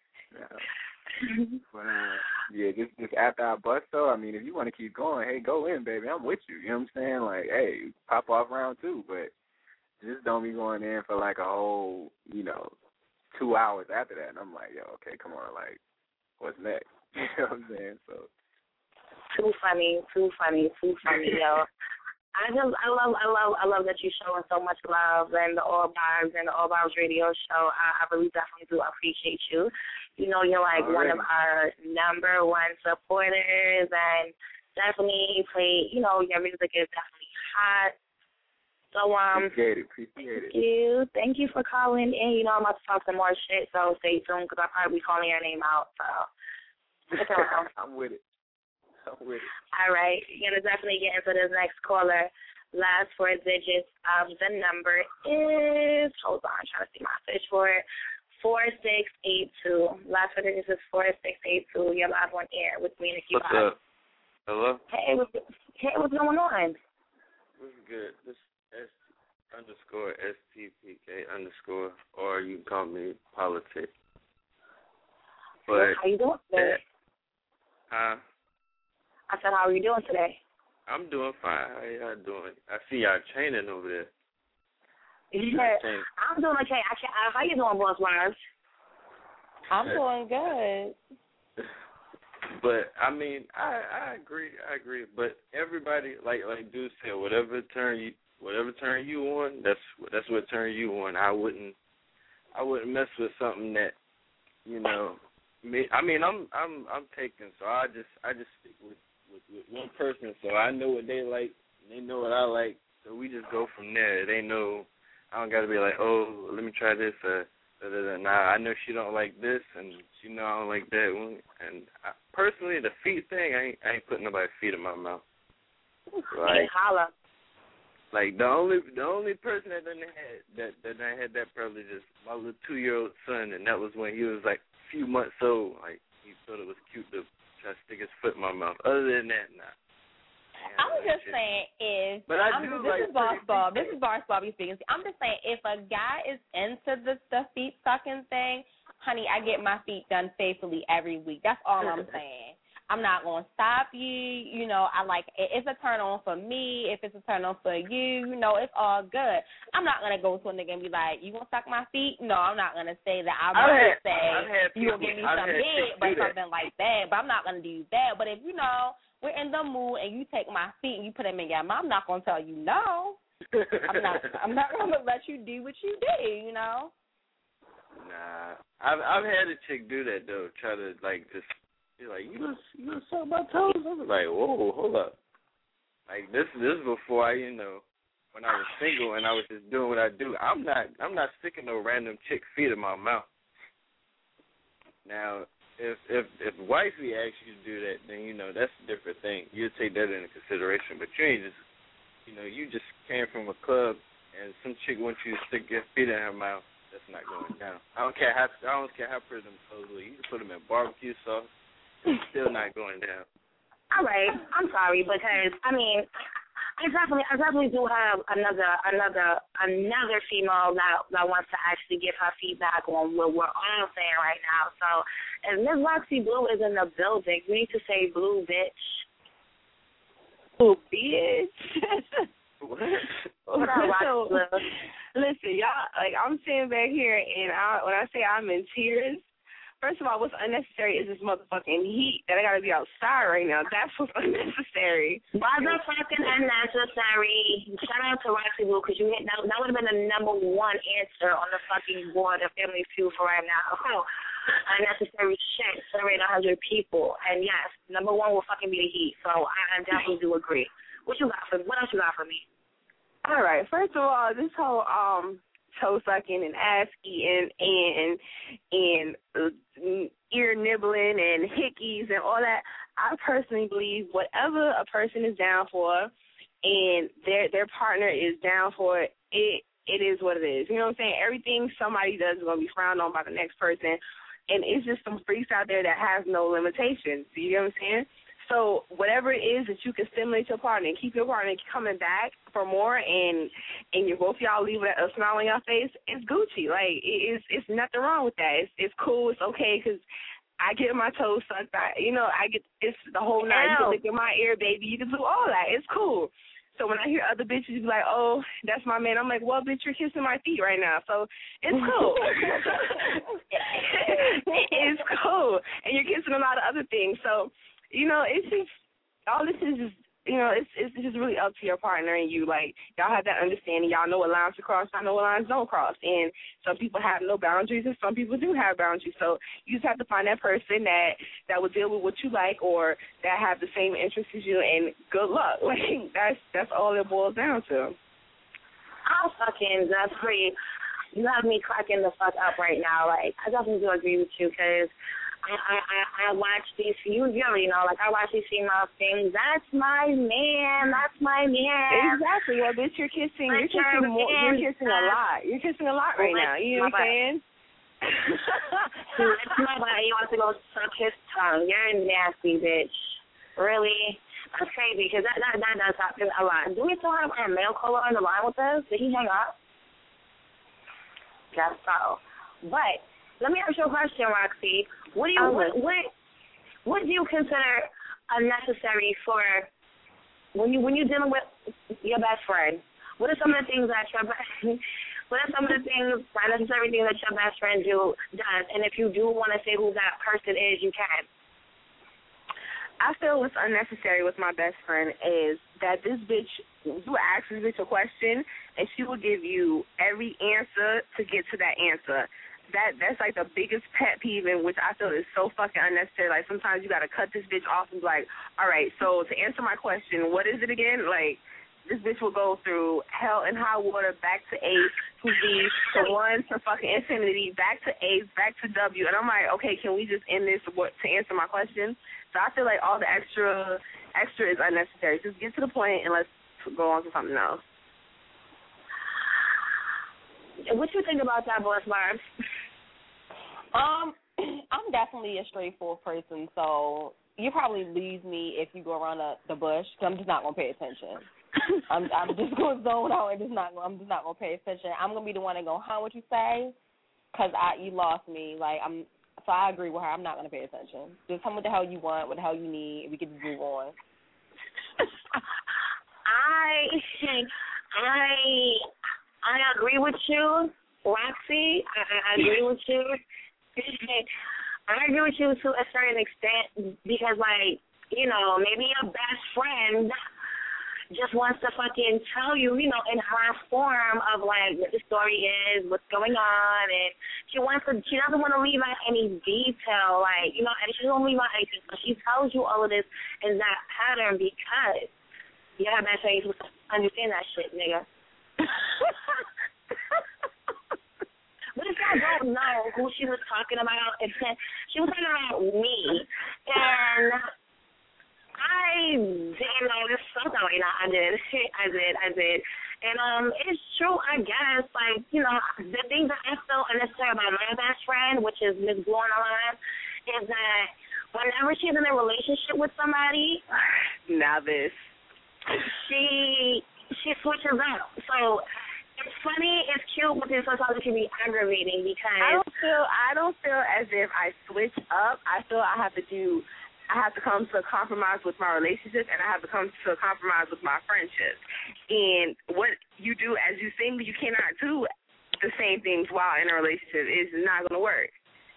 But just after I bust though, I mean, if you want to keep going, hey, go in, baby. I'm with you. You know what I'm saying? Like, hey, pop off round 2, but just don't be going in for like a whole, 2 hours after that. And I'm like, yo, okay, come on, like, what's next? You know what I'm saying? So. Too funny, yo. I love that you're showing so much love and the All Barbs radio show. I really definitely do appreciate you. You're like one of our number one supporters, and definitely play. Your music is definitely hot. So appreciate it. Thank you for calling in. I'm about to talk some more shit, so stay tuned because I'll probably be calling your name out. So stick around. I'm with it. All right, you're going to definitely get into this next caller. Last 4 digits of the number is, hold on, I'm trying to see my fish for it, 4682. Last 4 digits is 4682. You're live on air with me, Nikki. What's up? Hello? Hey, what's going on? What's good? This _STPK_, or you can call me Politic. But how you doing today? Huh? I said, how are you doing today? I'm doing fine. How y'all doing? I see y'all training over there. Yeah, I'm doing okay. How you doing, Boss Wives? I'm doing good. But I mean, I agree. But everybody, like dude said, whatever turn you on, that's what turn you on. I wouldn't mess with something that, I mean, I'm taken, so I just stick with one person, so I know what they like, and they know what I like, so we just go from there. They know I don't got to be like, oh, let me try this, nah, I know she don't like this, and she know I don't like that one, and personally, the feet thing, I ain't putting nobody's feet in my mouth. Like the only person that done had that privilege is my little 2-year-old son, and that was when he was like a few months old. Like he thought it was cute to try to stick his foot in my mouth. Other than that, nah. I'm just saying this is Boss Bob speaking. I'm just saying if a guy is into the feet sucking thing, honey, I get my feet done faithfully every week. That's all I'm saying. I'm not going to stop you. I like it. It's a turn on for me. If it's a turn on for you, it's all good. I'm not going to go to a nigga and be like, you going to suck my feet? No, I'm not going to say that. I'm going to say, you going to give me some head, but something like that. But I'm not going to do that. But if, we're in the mood and you take my feet and you put them in your mouth, I'm not going to tell you no. I'm not going to let you do what you do, Nah. I've had a chick do that, though, try to, just... She's like, you gonna suck my toes? I was like, whoa, hold up. Like this is before I, when I was single and I was just doing what I do. I'm not sticking no random chick feet in my mouth. Now, if wifey asks you to do that, then that's a different thing. You take that into consideration, but you ain't just, you just came from a club and some chick wants you to stick your feet in her mouth. That's not going down. I don't care how pretty them toes look. You can put them in barbecue sauce. It's still not going down. All right, I'm sorry because I definitely do have another female that wants to actually give her feedback on what we're all saying right now. So if Ms. Roxy Blue is in the building, you need to say blue bitch. Blue bitch. What up, Roxy Blue? Listen, y'all, I'm sitting back here and when I say I'm in tears. First of all, what's unnecessary is this motherfucking heat that I got to be outside right now. That's what's unnecessary. Motherfucking unnecessary. Shout out to Roxy Blue because that would have been the number one answer on the fucking board of Family Feud for right now. Oh, unnecessary shit. Surveyed 100 people. And yes, number one will fucking be the heat. So I definitely do agree. What else you got for me? All right. First of all, this whole toe sucking and ass eating and ear nibbling and hickeys and all that. I personally believe whatever a person is down for and their partner is down for it, it is what it is. You know what I'm saying? Everything somebody does is going to be frowned on by the next person, and it's just some freaks out there that has no limitations. You know what I'm saying? So whatever it is that you can stimulate your partner and keep your partner coming back for more, and you both y'all leave with a smile on your face, it's Gucci. Like, it's nothing wrong with that. It's cool. It's okay because I get my toes sucked. It's the whole night. You can lick in my ear, baby. You can do all that. It's cool. So when I hear other bitches be like, oh, that's my man, I'm like, well, bitch, you're kissing my feet right now. So it's cool. It's cool. And you're kissing a lot of other things. So, it's just, all this is just, it's just really up to your partner and you. Like, y'all have that understanding. Y'all know what lines to cross. I know what lines don't cross. And some people have no boundaries and some people do have boundaries. So you just have to find that person that will deal with what you like or that have the same interests as you, and good luck. Like, that's all it boils down to. That's great. You have me cracking the fuck up right now. Like, I definitely do agree with you because I watch these, you already know, like, I watch these female things. That's my man. That's my man. Exactly. Well, bitch, you're kissing a lot. You're kissing a lot right now. You know what I'm saying? It's my body. You want to go suck his tongue. You're a nasty bitch. Really? That's crazy because that does happen a lot. Do we still have our male caller on the line with us? Did he hang up? Guess so. But let me ask you a question, Roxy. What do you consider unnecessary for when you're dealing with your best friend? What are some of the things that unnecessary things that your best friend does? And if you do want to say who that person is, you can. I feel what's unnecessary with my best friend is that this bitch, you ask this bitch a question, and she will give you every answer to get to that answer. That's like the biggest pet peeve, in which I feel is so fucking unnecessary. Like, sometimes you got to cut this bitch off and be like, all right, so to answer my question, what is it again? Like, this bitch will go through hell and high water, back to A to B to 1 to fucking infinity, back to A, back to W. And I'm like, okay, can we just end this to answer my question? So I feel like all the extra is unnecessary. Just get to the point and let's go on to something else. What you think about that, Boss Barb? I'm definitely a straightforward person, so you probably lose me if you go around the bush, because I'm just not going to pay attention. I'm just going to zone out and I'm just not going to pay attention. I'm going to be the one that go, what you say? Because you lost me. So I agree with her. I'm not going to pay attention. Just tell me what the hell you want, what the hell you need, and we can just move on. I agree with you, Roxy. I agree with you. I agree with you to a certain extent because, like, maybe your best friend just wants to fucking tell you, in her form of, like, what the story is, what's going on, and she doesn't want to leave out any detail, like, and she doesn't leave out anything. So she tells you all of this in that pattern because your best friend is supposed to understand that shit, nigga. What if I don't know who she was talking about? She was talking about me, and I didn't know this something like that. I did. And it's true, I guess. Like, the things that I feel unnecessary about my best friend, which is Miss Blue on the line, is that whenever she's in a relationship with somebody, now this, she switches up. So it's funny, it's cute, but then sometimes it can be aggravating because I don't feel as if I switch up. I feel I have to come to a compromise with my relationship, and I have to come to a compromise with my friendship. And what you do as you single, you cannot do the same things while in a relationship. It's not going to work.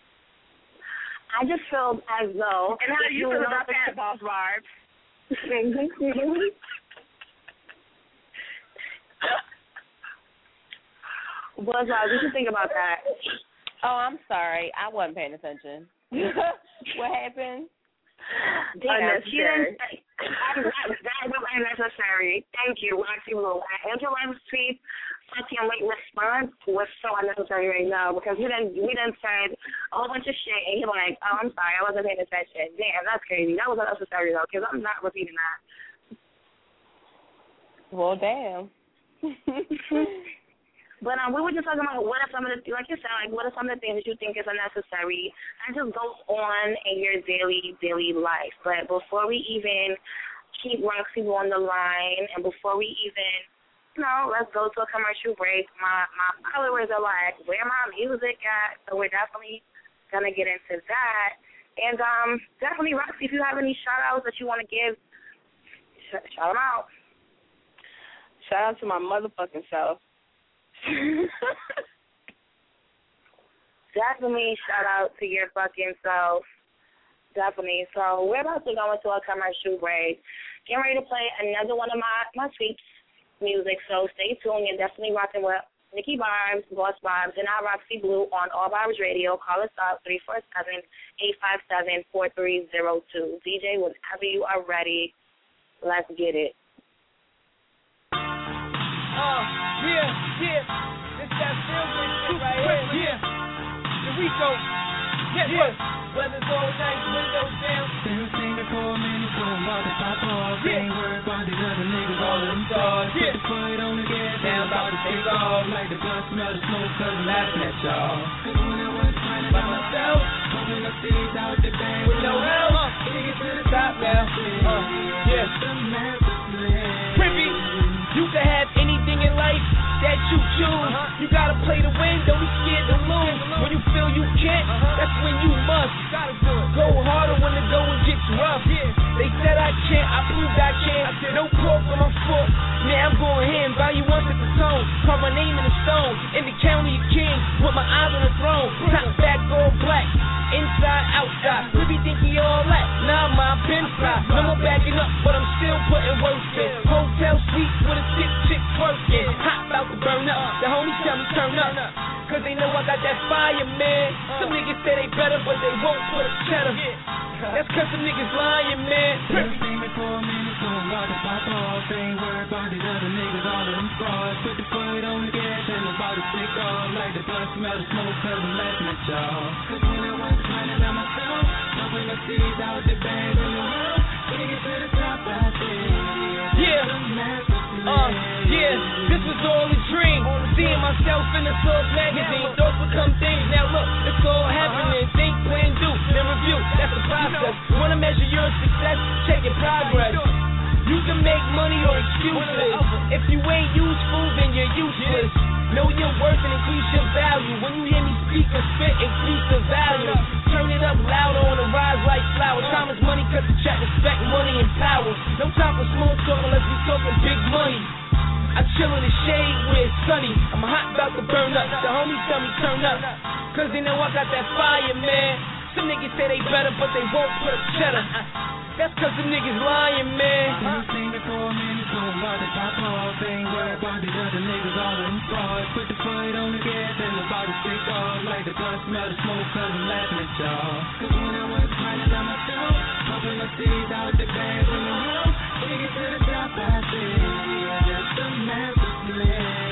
I just feel as though. And how do you feel about that, Boss Barb? What did you think about that? Oh, I'm sorry. I wasn't paying attention. What happened? Damn, she didn't unnecessary. say that was unnecessary. Thank you, Roxy Blue. Angela's tweet fucking late response was so unnecessary right now because we done said a whole bunch of shit and you're like, oh, I'm sorry, I wasn't paying attention. Damn, that's crazy. That was unnecessary though because I'm not repeating that. Well, damn. But we were just talking about what are some of the, like you said, like what are some of the things that you think is unnecessary and just goes on in your daily life. But before we even keep Roxy on the line and before we even, let's go to a commercial break, my followers are like, where my music at? So we're definitely going to get into that. And definitely, Roxy, if you have any shout-outs that you want to give, shout them out. Shout out to my motherfucking self. Definitely shout out to your fucking self. Definitely. So we're about to go into a commercial break. Getting ready to play another one of my sweeps music. So stay tuned. You're definitely rocking with Nikki Barbs, Boss Barbs, and I Roxy Blue on All Barbs Radio. Call us up 347-857-4302. DJ, whenever you are ready, let's get it. Yeah, this that feel good shit right here. The Rico, weather's all nice, windows down. Still singing for a minute, so I'm about to pop off. Ain't worried about these other niggas, all of them stars. Put the foot on the gas, now about to take off. Like the blood smell the smoke, cause I'm laughing at y'all. Cause when I was running by myself, hoping the city's out the bang with no help. Take it to the top now. Prippy, you can have anything in life that you choose. You gotta play to win, don't be scared to lose. When you feel you can't, that's when you must. Go harder when the going gets rough. They said I can't, I proved I can. No pork on my foot, now I'm going ham. Value once at the tone, carve my name in the stone. In the county of kings, with my eyes on the throne. Top back, all black, inside, outside. Really think he all that, nah, my been fly. No more backing up, but I'm still putting work in. Hotel suite with a sick chick twerking. Hot about to burn up, the homies tell me turn up. Cause they know I got that fire, man. Some niggas say they better, but they won't put a cheddar. That's cause some niggas lying, man. Still singing for a minute, so I'm about to pop off. Ain't worried about these other niggas, all of them frauds. Put the foot on the gas and I'm about to take off. Like the blood smell the smoke, cause I'm laughing at y'all. Cause when I was running by myself, hoping the city's out the bang in the world. Take it to the top, I said, this was all a dream. Seeing myself in the Source magazine, thoughts become things. Now look, it's all happening. Think, plan, do, then review. That's the process. Wanna measure your success? Check your progress. You can make money or excuses. If you ain't useful, then you're useless. Know your worth and increase your value. When you hear me speak or spit, increase the value. Turn it up louder on the rise like flowers. Time is money, cut the check, respect, money, and power. No time for small talk unless we talking big money. I chill in the shade where it's sunny. I'm hot about to burn up. The homies tell me turn up. Cause they know I got that fire, man. Some niggas say they better, but they won't put up cheddar. That's cause some niggas lying, man. Still singing for a minute, so I'm about to pop off. Ain't worried about these other niggas, all of them frauds. Put the foot on the gas and I'm about to take off. Like the blood smell the smoke, cause I'm laughing at y'all. Cause when I was running by myself, hoping the city's out the bang in the world. Take it to the top, I said, that's the master plan.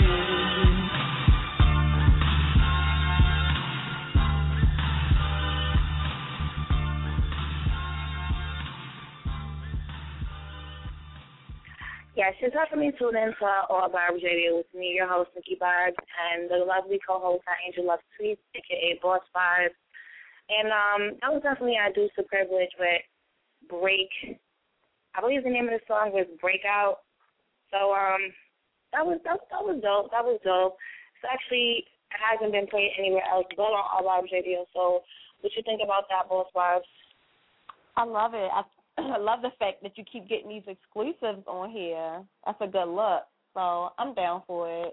Yes, you're definitely tuned in to All Barbs Radio with me, your host, Nikki Barbs, and the lovely co-host, Angel Love Tweets, a.k.a. Boss Barbs. And that was definitely I Do the Privilege with Break. I believe the name of the song was Breakout. So that was dope. That was dope. It's actually, it hasn't been played anywhere else but on All Barbs Radio. So what you think about that, Boss Barbs? I love it. I love the fact that you keep getting these exclusives on here. That's a good look. So I'm down for it.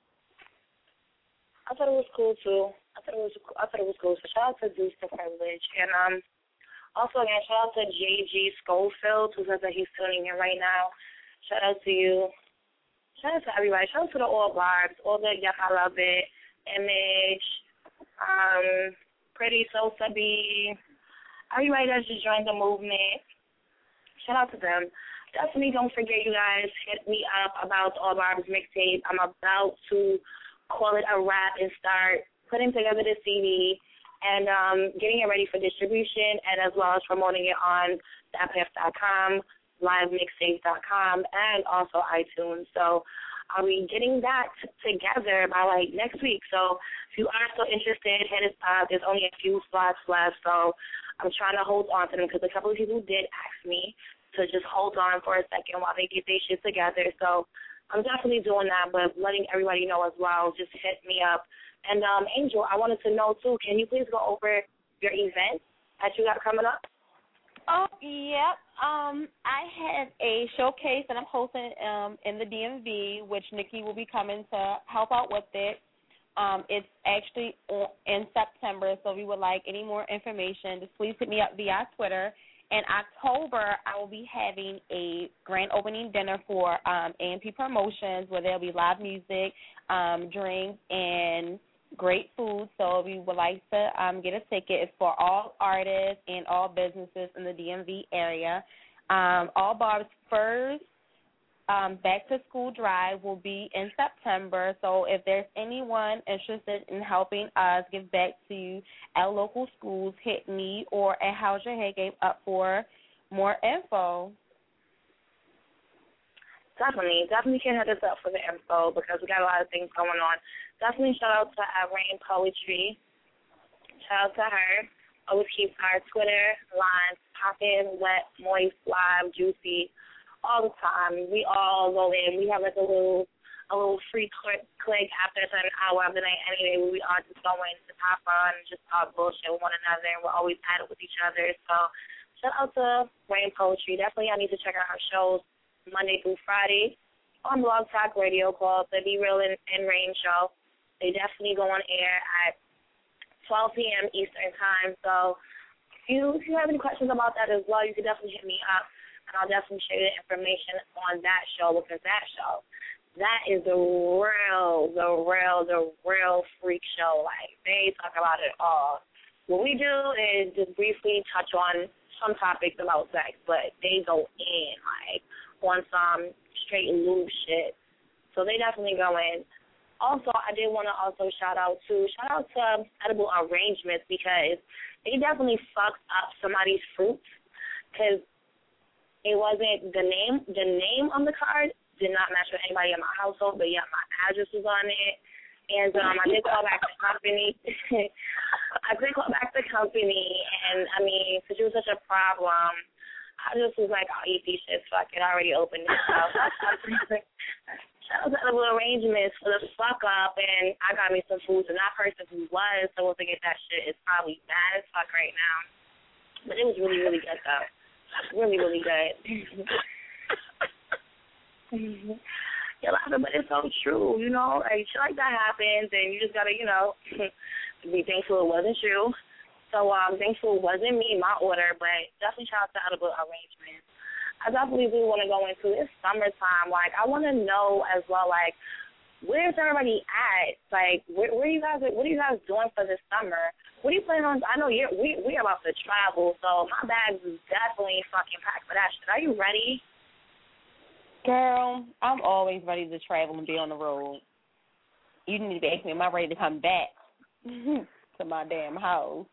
I thought it was cool too. I thought it was cool. So shout out to Deuce the Privilege, and also again shout out to JG Schofield, who says that he's tuning in right now. Shout out to you. Shout out to everybody. Shout out to the All Barbs, all the Yup I Love It, Image, Pretty So Subby. everybody that's just joined the movement, shout out to them. Definitely don't forget, you guys, hit me up about the All Barb's mixtape. I'm about to call it a wrap and start putting together the CD and getting it ready for distribution, and as well as promoting it on DapPF.com, livemixtape.com, and also iTunes. So I'll be getting that together by, next week. So if you are still interested, hit us up. There's only a few slots left, so I'm trying to hold on to them because a couple of people did ask me to just hold on for a second while they get their shit together. So I'm definitely doing that, but letting everybody know as well, just hit me up. And, Angel, I wanted to know, too, can you please go over your event that you got coming up? Oh, yep. I have a showcase that I'm hosting in the DMV, which Nikki will be coming to help out with it. It's actually in September, so if you would like any more information, just please hit me up via Twitter. In October, I will be having a grand opening dinner for A&P Promotions where there will be live music, drinks, and great food. So if you would like to get a ticket, it's for all artists and all businesses in the DMV area. All Barb's first back-to-school drive will be in September. So if there's anyone interested in helping us give back to our local schools, hit me or at How's Your Head Game up for more info. Definitely can hit us up for the info because we got a lot of things going on. Definitely shout out to Rain Poetry. Shout out to her. Always keeps our Twitter lines popping, wet, moist, live, juicy, all the time. We all go in. We have a little free click after a certain hour of the night anyway where we all just go in to top on and just talk bullshit with one another, and we're always at it with each other. So shout out to Rain Poetry. Definitely I need to check out her shows Monday through Friday on Blog Talk Radio called the Be Real and Rain Show. They definitely go on air at 12 p.m. Eastern Time. So if you have any questions about that as well, you can definitely hit me up, and I'll definitely share the information on that show because that is the real freak show. Like, they talk about it all. What we do is just briefly touch on some topics about sex, but they go in, on some straight lube shit. So they definitely go in. Also, I did want to also shout out to Edible Arrangements because they definitely fucked up somebody's fruits because it wasn't the name on the card did not match with anybody in my household, but yeah, my address was on it. And I did call back the company. And I mean, since it was such a problem, I just was like, I'll eat these shits. Fuck it, I already opened it. So shout out to Edible Arrangements for the fuck up, and I got me some food, and that person who was supposed to get that shit is probably mad as fuck right now. But it was really, really good, though. Really, really good. You're laughing, but it's so true, you know? Like, shit like that happens, and you just gotta, be thankful it wasn't you. So I'm thankful it wasn't me, my order, but definitely shout out to Edible Arrangements. I definitely do want to go into this summertime. Like, I want to know as well, like, where's everybody at? Like, what are you guys doing for this summer? What are you planning on? I know we're about to travel, so my bag is definitely fucking packed for that shit. Are you ready? Girl, I'm always ready to travel and be on the road. You need to ask me, am I ready to come back to my damn house?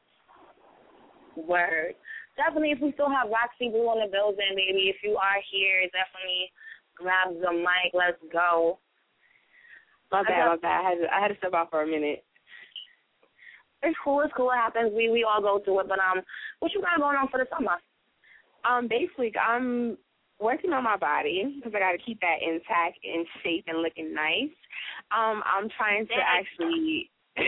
Word. Definitely, if we still have Roxy Blue on the building, baby, if you are here, definitely grab the mic. Let's go. My bad. I had to step out for a minute. It's cool. It happens. We all go through it. But what you got going on for the summer? Basically, I'm working on my body because I got to keep that intact and shape and looking nice. I'm trying to actually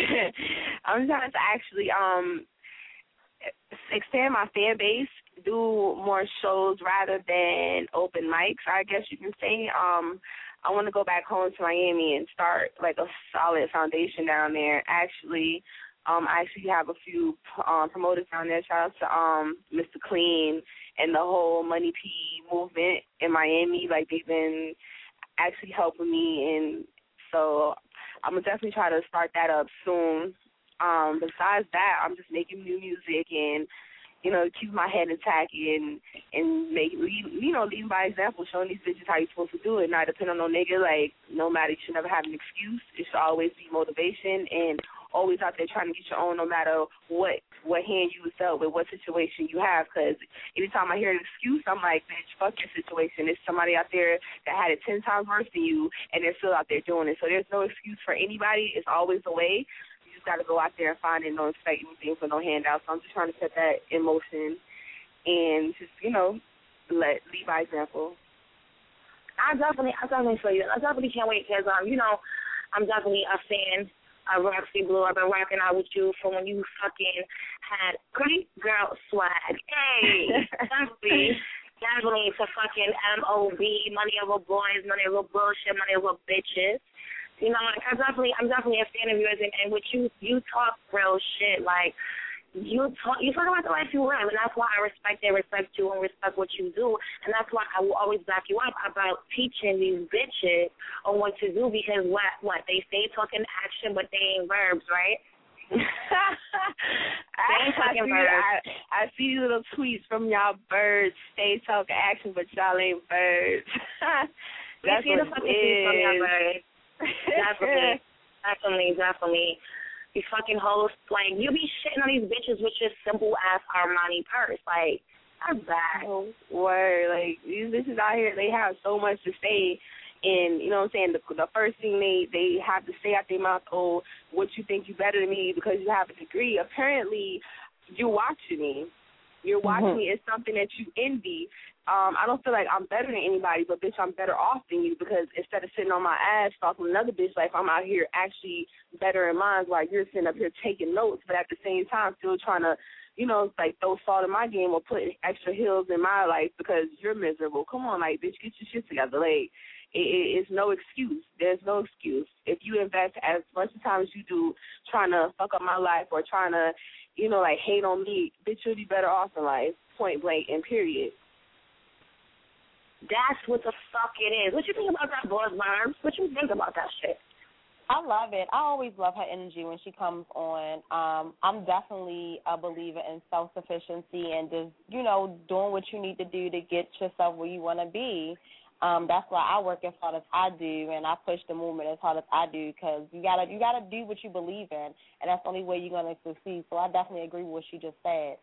expand my fan base, do more shows rather than open mics, I guess you can say. I want to go back home to Miami and start like a solid foundation down there. I actually have a few promoters down there. Shout out to Mr. Clean and the whole Money P movement in Miami. Like, they've been actually helping me, and so I'm going to definitely try to start that up soon. Besides that, I'm just making new music and, keep my head intact and lead by example, showing these bitches how you're supposed to do it, not depend on no nigga. Like, no matter, you should never have an excuse. It should always be motivation and always out there trying to get your own, no matter what hand you was dealt with, what situation you have. Because anytime I hear an excuse, I'm like, bitch, fuck your situation. There's somebody out there that had it 10 times worse than you, and they're still out there doing it. So there's no excuse for anybody. It's always a way. You just got to go out there and find it. Don't expect anything for no handouts. So I'm just trying to set that in motion and just, lead by example. I definitely feel you. I definitely can't wait because, I'm definitely a fan of Roxy Blue. I've been rocking out with you from when you fucking had great girl swag. Hey, definitely to fucking MOB, money over boys, money over bullshit, money over bitches. I'm definitely a fan of yours, and with you talk real shit. Like, you talk about the life you live, and that's why I respect you and respect what you do, and that's why I will always back you up about teaching these bitches on what to do, because what they say talking action, but they ain't verbs, right? I see little tweets from y'all birds, stay talking action, but y'all ain't birds. That's see the fucking tweets from y'all birds. Definitely. These fucking hoes, like, you be shitting on these bitches with your simple-ass Armani purse. Like, that's bad. Word. Like, these bitches out here, they have so much to say. And, you know what I'm saying, the first thing they have to say out their mouth, oh, what you think you better than me because you have a degree. Apparently, you're watching me. You're watching me. It's something that you envy. I don't feel like I'm better than anybody, but, bitch, I'm better off than you because instead of sitting on my ass talking to another bitch, like, I'm out here actually better in mine while you're sitting up here taking notes, but at the same time still trying to, like, throw salt in my game or put extra hills in my life because you're miserable. Come on, like, bitch, get your shit together. Like, it's no excuse. There's no excuse. If you invest as much time as you do trying to fuck up my life or trying to, like, hate on me, bitch, you'll be better off in life, point blank and period. That's what the fuck it is. What you think about that, Boss Barnes? What you think about that shit? I love it. I always love her energy when she comes on. I'm definitely a believer in self-sufficiency and just, doing what you need to do to get yourself where you want to be. That's why I work as hard as I do, and I push the movement as hard as I do because you gotta do what you believe in, and that's the only way you're going to succeed. So I definitely agree with what she just said.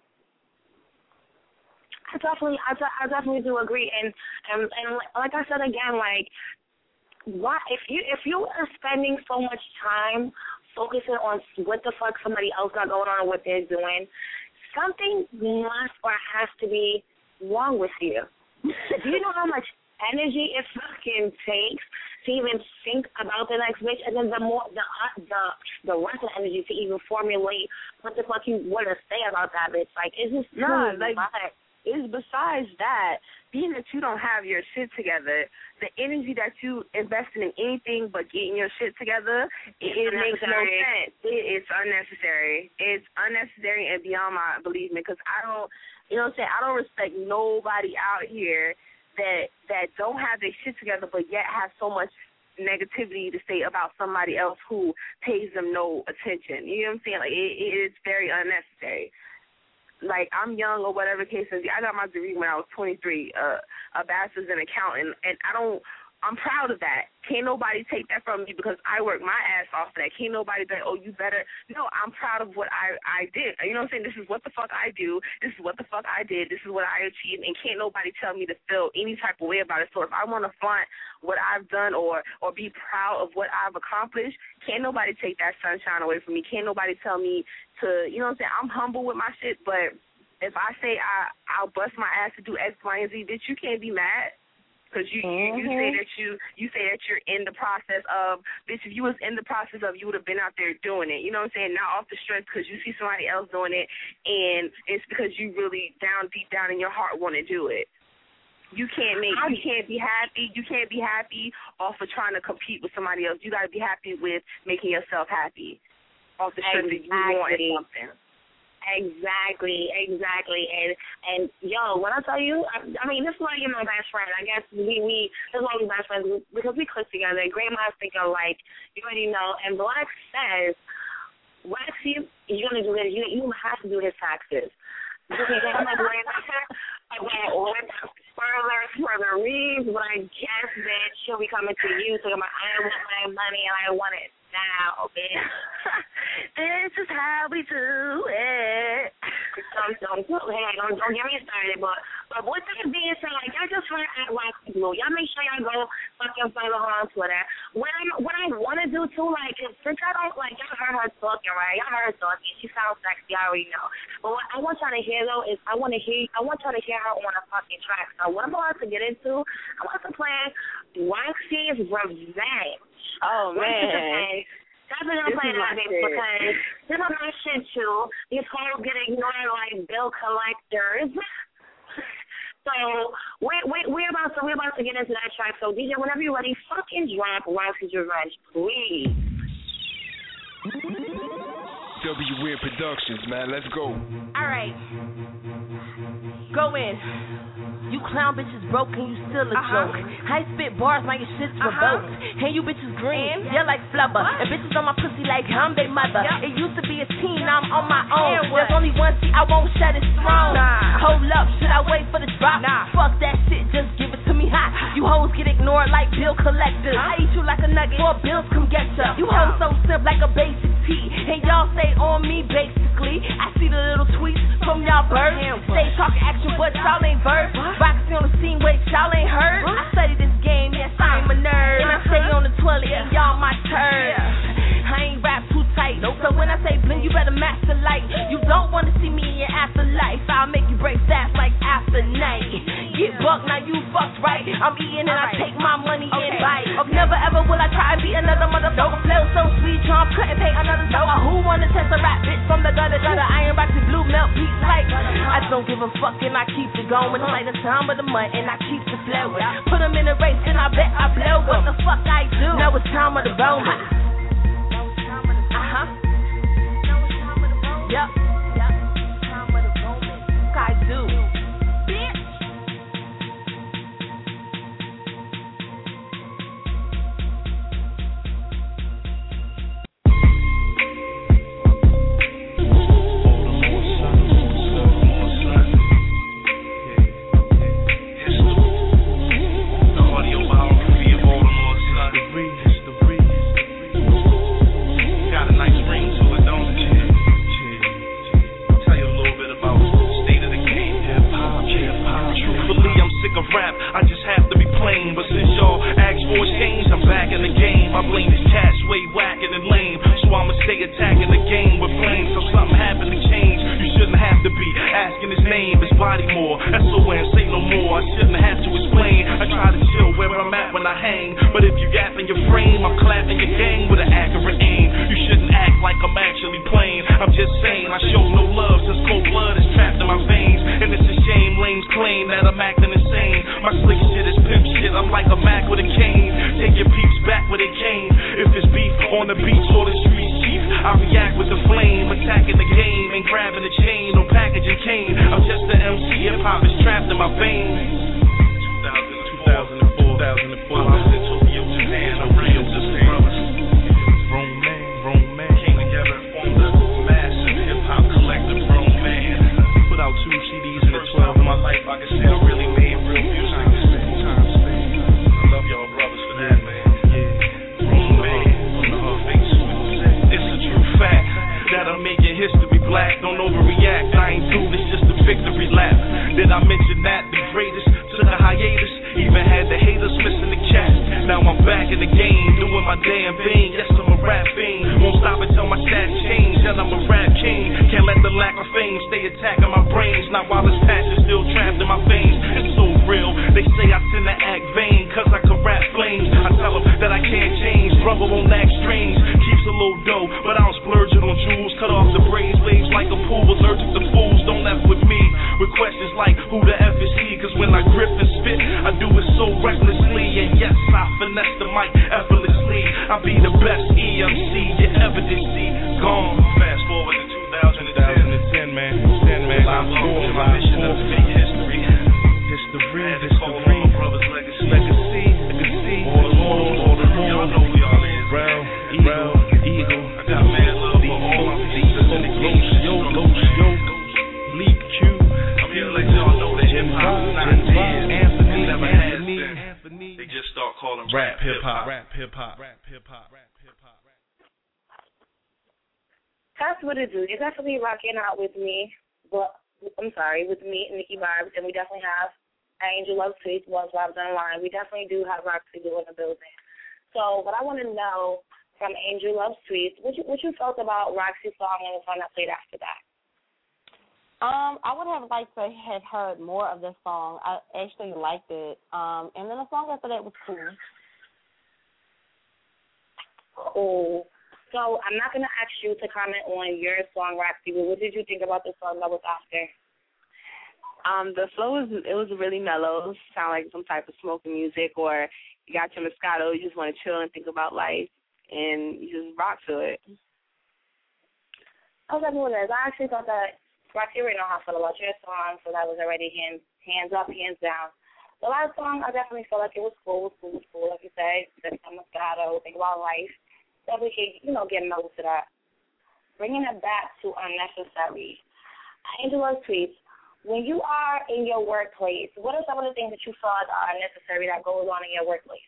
I definitely do agree, and like I said again, like, why if you are spending so much time focusing on what the fuck somebody else got going on and what they're doing, something must or has to be wrong with you. Do you know how much energy it fucking takes to even think about the next bitch, and then the rest of the energy to even formulate what the fuck you want to say about that bitch? Like, it's just is besides that, being that you don't have your shit together, the energy that you invested in anything but getting your shit together, it makes no sense. It's unnecessary. It's unnecessary and beyond my believement because I don't respect nobody out here that don't have their shit together but yet have so much negativity to say about somebody else who pays them no attention. You know what I'm saying? Like, it's very unnecessary. Like, I'm young or whatever case is. I got my degree when I was 23, a bachelor's in accounting, and I'm proud of that. Can't nobody take that from me because I work my ass off for that. Can't nobody say, oh, you better. No, I'm proud of what I did. You know what I'm saying? This is what the fuck I do. This is what the fuck I did. This is what I achieved, and can't nobody tell me to feel any type of way about it. So if I want to flaunt what I've done or be proud of what I've accomplished, can't nobody take that sunshine away from me. Can't nobody tell me to, you know what I'm saying? I'm humble with my shit, but if I say I'll bust my ass to do X, Y, and Z, bitch, you can't be mad. Because you say that you're in the process of, bitch, if you was in the process of, you would have been out there doing it. You know what I'm saying? Not off the strength because you see somebody else doing it, and it's because you really deep down in your heart want to do it. You can't be happy. You can't be happy off of trying to compete with somebody else. You got to be happy with making yourself happy off the strength that you want something. Exactly. And yo, when I tell you, I mean, this is why you're my best friend. I guess this is why we're best friends because we click together. Great minds think alike. You already know. And Black says, Waxy, you're gonna do this. You have to do his taxes. I'm like, further reads, but I guess, bitch, she'll be coming to you, so I want my money and I want it now, bitch. This is how we do it. Don't get me started, but with that being said, like, y'all just want to act Roxy Blue. Y'all make sure y'all go fucking follow her on Twitter. What I want to do, too, like, since I don't, like, y'all heard her talking, right? Y'all heard her talking. She sounds sexy, I already know. But what I want y'all to hear, though, is I want y'all to hear her on a fucking track. So what I'm about to get into, I want to play Roxy's Revenge. Oh, man. Definitely gonna play that, baby, because this is my shit, too. These hoes get ignored like bill collectors. So we're about to get into that track. So DJ, whenever you're ready, fucking drop Roxy's Revenge, please. WN Productions, man, let's go. All right, go in. You clown bitches broke and you still a joke. I spit bars like your shit's revoked. And you bitches green, you're like flubber. And bitches on my pussy like I'm they mother. It used to be a team, now I'm on my own. There's only one seat, I won't shut it strong. Hold up, should I wait for the drop? Fuck that shit, just give it to me hot. You hoes get ignored like bill collectors. I eat you like a nugget, 4 bills come get ya. You hoes so simp like a basic tee. And y'all stay on me basically. I see the little tweets from y'all birds. Stay talking action, but y'all ain't verse. Roxy on the scene, wait, y'all ain't heard? I study this game, yes, I'm a nerd. And I stay on the toilet, and y'all my turd. I ain't rap too tight, so when I say bling, you better match the light. You don't want to see me in your afterlife. I'll make you break fast like after night. Get bucked, now you fucked right. I'm eating and I take my money and bite. Never ever will I try and be another motherfucker. Flow so sweet, Trump couldn't pay another dollar. Who wanna test a rap bitch from the gutter? Iron Roxy Blue melt beats like I don't give a fuck and I keep it going. It's like the time of the month and I keep it flowing. Put them in a race and I bet I blow. What the fuck I do? Now it's time of the Roman. Yup. Time of the Roman. I do. Bitch. Rap, I just have to be plain. But since y'all asked for a change, I'm back in the game. I blame this cat's way whacking and lame, so I'ma stay attacking the game with flames. So something happened to change. You shouldn't have to be asking his name. It's Bodymore, S-O-N, say no more. I shouldn't have to explain. I try to chill where I'm at when I hang, but if you gapping your frame, I'm clapping your gang with an accurate aim. You shouldn't act like I'm actually playing. I'm just saying I show no love since cold blood is trapped in my veins, and it's a shame lames claim that I'm acting insane. My slick shit is pimp shit, I'm like a Mac with a cane. Take your peeps back where they came. If it's beef on the beach or the streets chief, I react with the flame, attacking the game, ain't grabbing the chain or packaging cane. I'm just the MC, hip-hop is trapped in my veins. 2004, I was in Tokyo, Japan, I'm real just brothers. Grown man, came together and formed a massive hip-hop collective, grown man. Put out 2 CDs in the 12 of my life, I can say I really made real music. I love y'all brothers for that, man. Grown man, it's a true fact that I'm making history black. Don't overreact, I ain't through this, just a victory lap. Did I mention that the greatest took a hiatus? Even had the haters missing the cat. Now I'm back in the game, doing my damn thing. Yes, I'm a rap fiend. Won't stop until my stats change. And I'm a rap king. Can't let the lack of fame stay attacking my brains. Not while this passion still trapped in my veins. It's so real. They say I tend to act vain, cause I can rap flames. I tell them that I can't change. Brother won't act strange. Keeps a little dough, but I don't splurge it on jewels. Cut off the braids, waves like a pool. Allergic to fools, don't F with me. With questions like who the F is he? Cause when I grip and spit, I do it so recklessly. And yes, I finesse the mic effortlessly. I'll be the best EMC you ever did see. Gone. Fast forward to 2010, man. I'm on my mission of fake history. My brother's legacy. All the more. Y'all know we all is. Eagle. I got mad love for all my sisters in the game. Yo, Leak Q. call them rap hip hop. That's what it do. You're definitely rocking out with me. Well, I'm sorry, with me and Nikki Barbs, and we definitely have Angel Love Tweets, Loves Vibes Online. We definitely do have Roxy Do in the building. So what I want to know from Angel Love Tweets, what you felt about Roxy's song and the song that played after that? I would have liked to have heard more of this song. I actually liked it. And then the song after that was cool. Cool. So I'm not going to ask you to comment on your song, Roxy, but what did you think about the song that was after? The flow was really mellow. Sound like some type of smoking music, or you got your Moscato, you just want to chill and think about life, and you just rock to it. I was like, I actually thought that Roxy already know how I feel about your song, so that was already hands up, hands down. The last song, I definitely felt like it was cool. Like you said, some Moscato, think about life. Definitely, get mellow to that. Bringing it back to unnecessary. Angela tweets, when you are in your workplace, what are some of the things that you feel like are unnecessary that goes on in your workplace?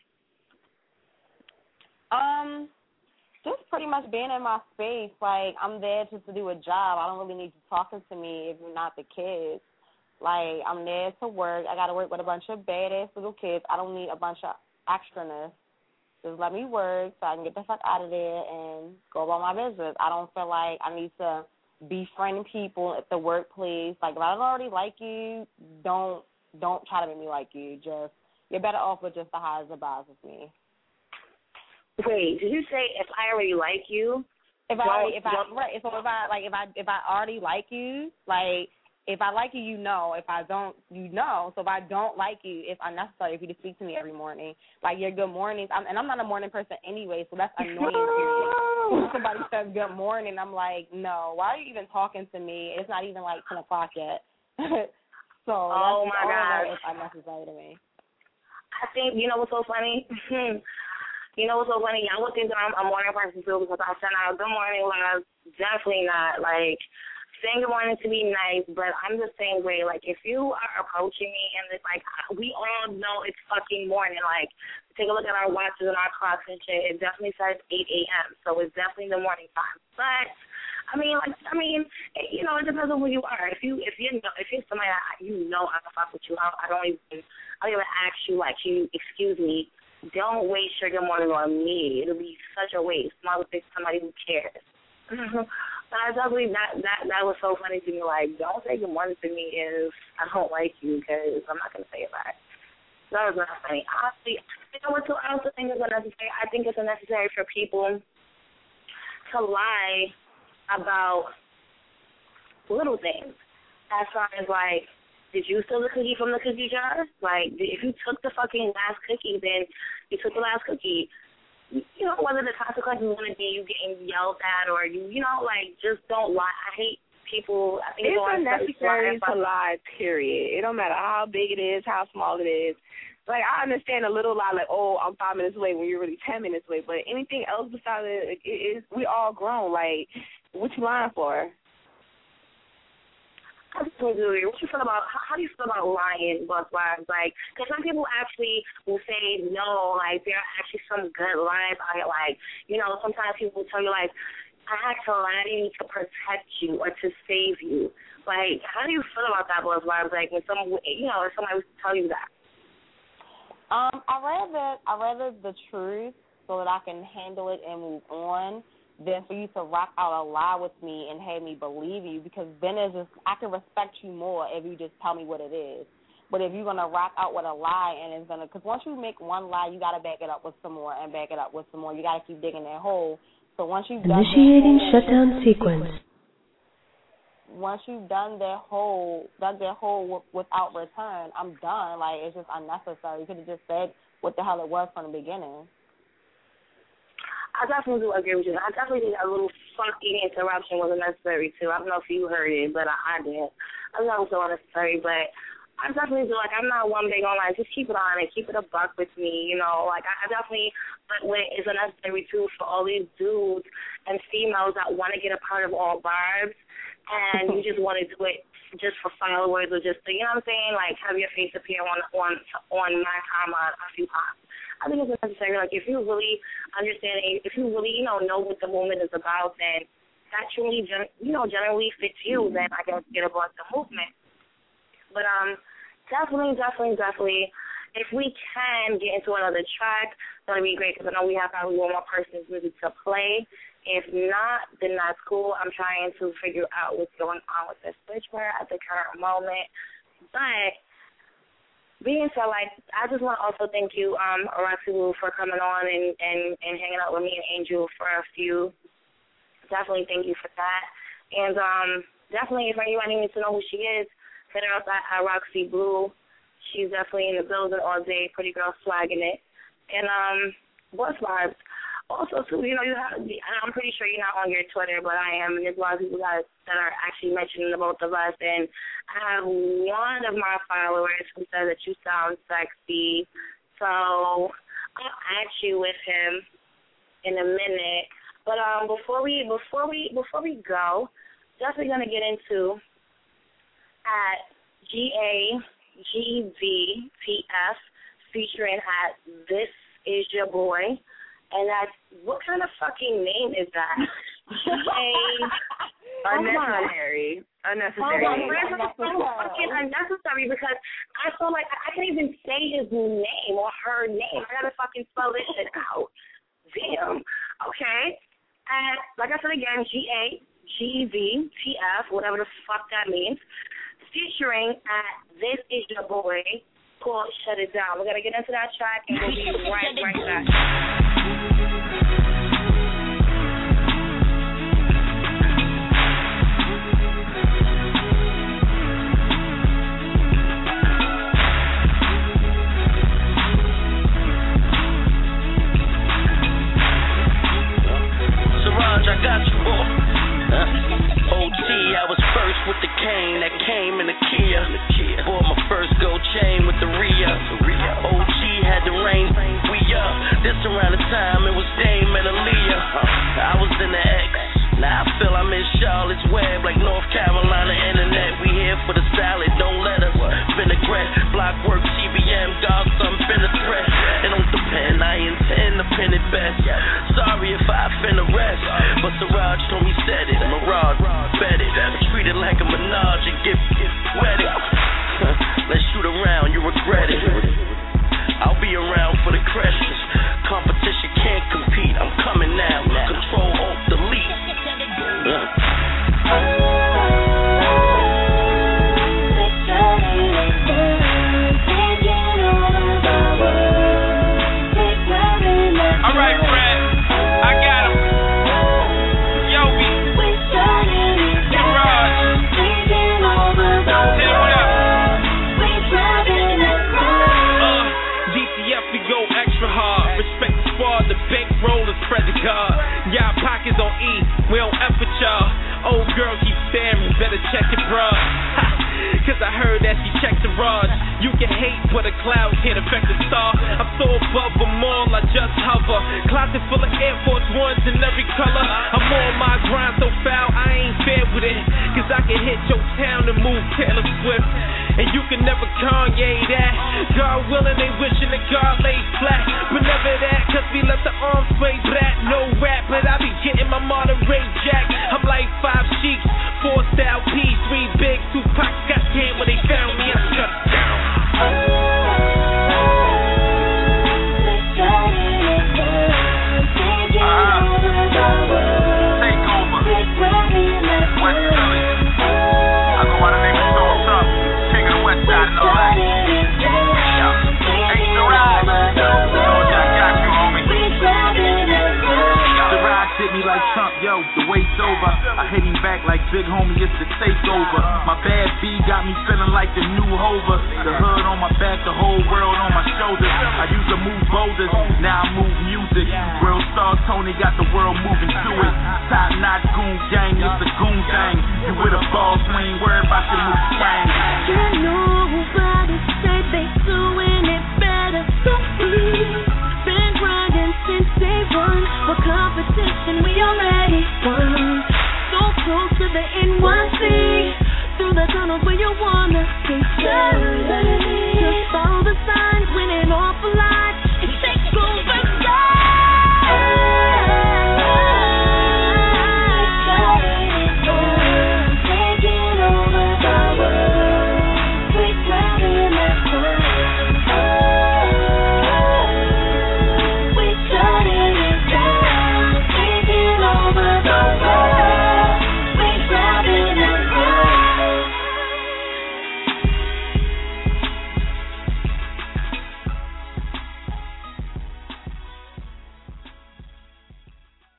Just pretty much being in my space. Like, I'm there just to do a job. I don't really need you talking to me if you're not the kids. Like, I'm there to work. I got to work with a bunch of badass little kids. I don't need a bunch of extraness. Just let me work so I can get the fuck out of there and go about my business. I don't feel like I need to befriend people at the workplace. Like, if I don't already like you, don't try to make me like you. Just, you're better off with just the highs and buys with me. Wait, did you say if I already like you? If I already like you, like, if I like you, you know. If I don't, you know. So if I don't like you, it's unnecessary for you to speak to me every morning. Like, your good mornings. I'm not a morning person anyway, so that's annoying to me. When somebody says good morning, I'm like, no, why are you even talking to me? It's not even like 10 o'clock yet. So oh my God, it's unnecessary to me. I think, you know what's so funny? You know what's so funny? Y'all would think that I'm a morning person too, because I sent out good morning when I was definitely not. Like, saying good morning to be nice, but I'm the same way. Like, if you are approaching me and it's like, we all know it's fucking morning. Like, take a look at our watches and our clocks and shit. It definitely says 8 a.m., so it's definitely the morning time. But it depends on who you are. If you're somebody that you know I can fuck with you, I don't even ask you, like, can you excuse me? Don't waste your good morning on me. It'll be such a waste. I'm not with somebody who cares. But I definitely, that was so funny to me. Like, don't say good morning to me if I don't like you, because I'm not going to say it back. That was not funny. Honestly, you know what I also think is unnecessary? I think it's unnecessary for people to lie about little things. As far as, like, did you steal the cookie from the cookie jar? Like, if you took the fucking last cookie, then you took the last cookie. You know, whether the consequences are going to be you getting yelled at or just don't lie. I hate people. I think it's unnecessary to lie, period. It don't matter how big it is, how small it is. Like, I understand a little lie, like, oh, I'm 5 minutes away when you're really 10 minutes away. But anything else besides it, we all grown. Like, what you lying for? What you feel about, how do you feel about lying, Bus Wives? Like, because some people actually will say no, like, there are actually some good lies out here. Like, sometimes people will tell you, like, I had to lie to protect you or to save you. Like, how do you feel about that, Bus Wives? Like, when somebody would tell you that? I rather the truth so that I can handle it and move on, than for you to rock out a lie with me and have me believe you, because then I can respect you more if you just tell me what it is. But if you're going to rock out with a lie and it's going to, because once you make one lie, you got to back it up with some more and back it up with some more. You got to keep digging that hole. So once you've done initiating shutdown sequence. Once you've done that hole without return, I'm done. Like, it's just unnecessary. You could have just said what the hell it was from the beginning. I definitely do agree with you. I definitely think a little fucking interruption was unnecessary, too. I don't know if you heard it, but I did. I thought it was so unnecessary, but I definitely feel like I'm not one big on, like, just keep it on and keep it a buck with me, Like, I definitely, but when it's unnecessary, too, for all these dudes and females that want to get a part of all barbs, and you just want to do it just for followers or just, you know what I'm saying, like, have your face appear on my timeline a few times. I think it's necessary. Like, if you really understand, if you really, know what the movement is about, then that truly, generally fits you, then I can get about the movement. But definitely, if we can get into another track, that'll be great, because I know we have probably one more person's music to play. If not, then that's cool. I'm trying to figure out what's going on with the switchware at the current moment. But being said, I just want to also thank you, Roxy Blue, for coming on and hanging out with me and Angel for a few. Definitely thank you for that. And definitely, if anybody needs to know who she is, hit her up at Roxy Blue. She's definitely in the building all day. Pretty girl swagging it. And Boss Vibes. Also, too, I'm pretty sure you're not on your Twitter, but I am. And there's a lot of people that are actually mentioning the both of us. And I have one of my followers who says that you sound sexy. So I'll add you with him in a minute. But before we go, definitely gonna get into at GAGVTF featuring at This Is Your Boy, and that's, what kind of fucking name is that? Unnecessary. Fucking unnecessary, because I feel like I can't even say his name or her name. I gotta fucking spell this shit out. Damn. Okay. And like I said again, GAGVTF, whatever the fuck that means, featuring at This Is Your Boy, called Shut It Down. We're going to get into that track and we'll be right back. Siraj, I got you, boy. OT, I was first with the cane that came in the Kia. Bought my first gold chain with the Rhea. OG had the rain, we up. This around the time it was Dame and Aaliyah. I was in the X, now I feel I'm in Charlotte's Web, like North Carolina internet. We here for the salad, don't let us vinaigrette. Block work, CBM, dog, some been a threat. It don't depend, I intend to pin it best. Sorry if I offend the rest, but Siraj told me said it. Mirage, bet it. Treat it like a menage and get wetted. Let's shoot around, you regret it. I'll be around for the crashes. Competition can't compete, I'm coming now. Control, alt, delete. Alright, Fred, I got him. Yobi, Siraj, Tim, what up? DCF, we go extra hard. Respect the squad, the bankroll is credit card. Y'all pockets on E, we don't F with y'all. Old girl keep staring, better check it, bruh. Cause I heard that she checked the rods. You can hate, but a cloud can't affect a star. I'm so above them all, I just hover. Closet full of Air Force Ones in every color. I'm on my grind so foul, I ain't fair with it. Cause I can hit your town and move Taylor Swift. And you can never Kanye that. God willing, they wishing that God laid flat. But never that, cause we let the arms play black. No rap, but I be getting my Monterey Jack. I'm like 5 Sheiks, 4 Style P, 3 Big, 2 Pac. Goddamn, when they found me, I shut it down. Take over. West Philly. I go by the name of Storm Trump, king of the West Side and all that. Hey, Siraj. I got you, homie. Siraj hit me like Trump, yo, the wait's over. I hit him back like big homie, it's the takeover. My bad B got me feeling like the new Hover. The hood on my back, the whole world on my shoulders. I used to move boulders, now I move music. Real star Tony got the world moving to it. Top notch goon gang, it's the goon thing. You with a ball swing, worry about your move swing. Can nobody say they doing it better than we? Been grinding since day one. For competition we already won. So close to the NYC. Through the tunnels where you wanna be. Just follow the sign.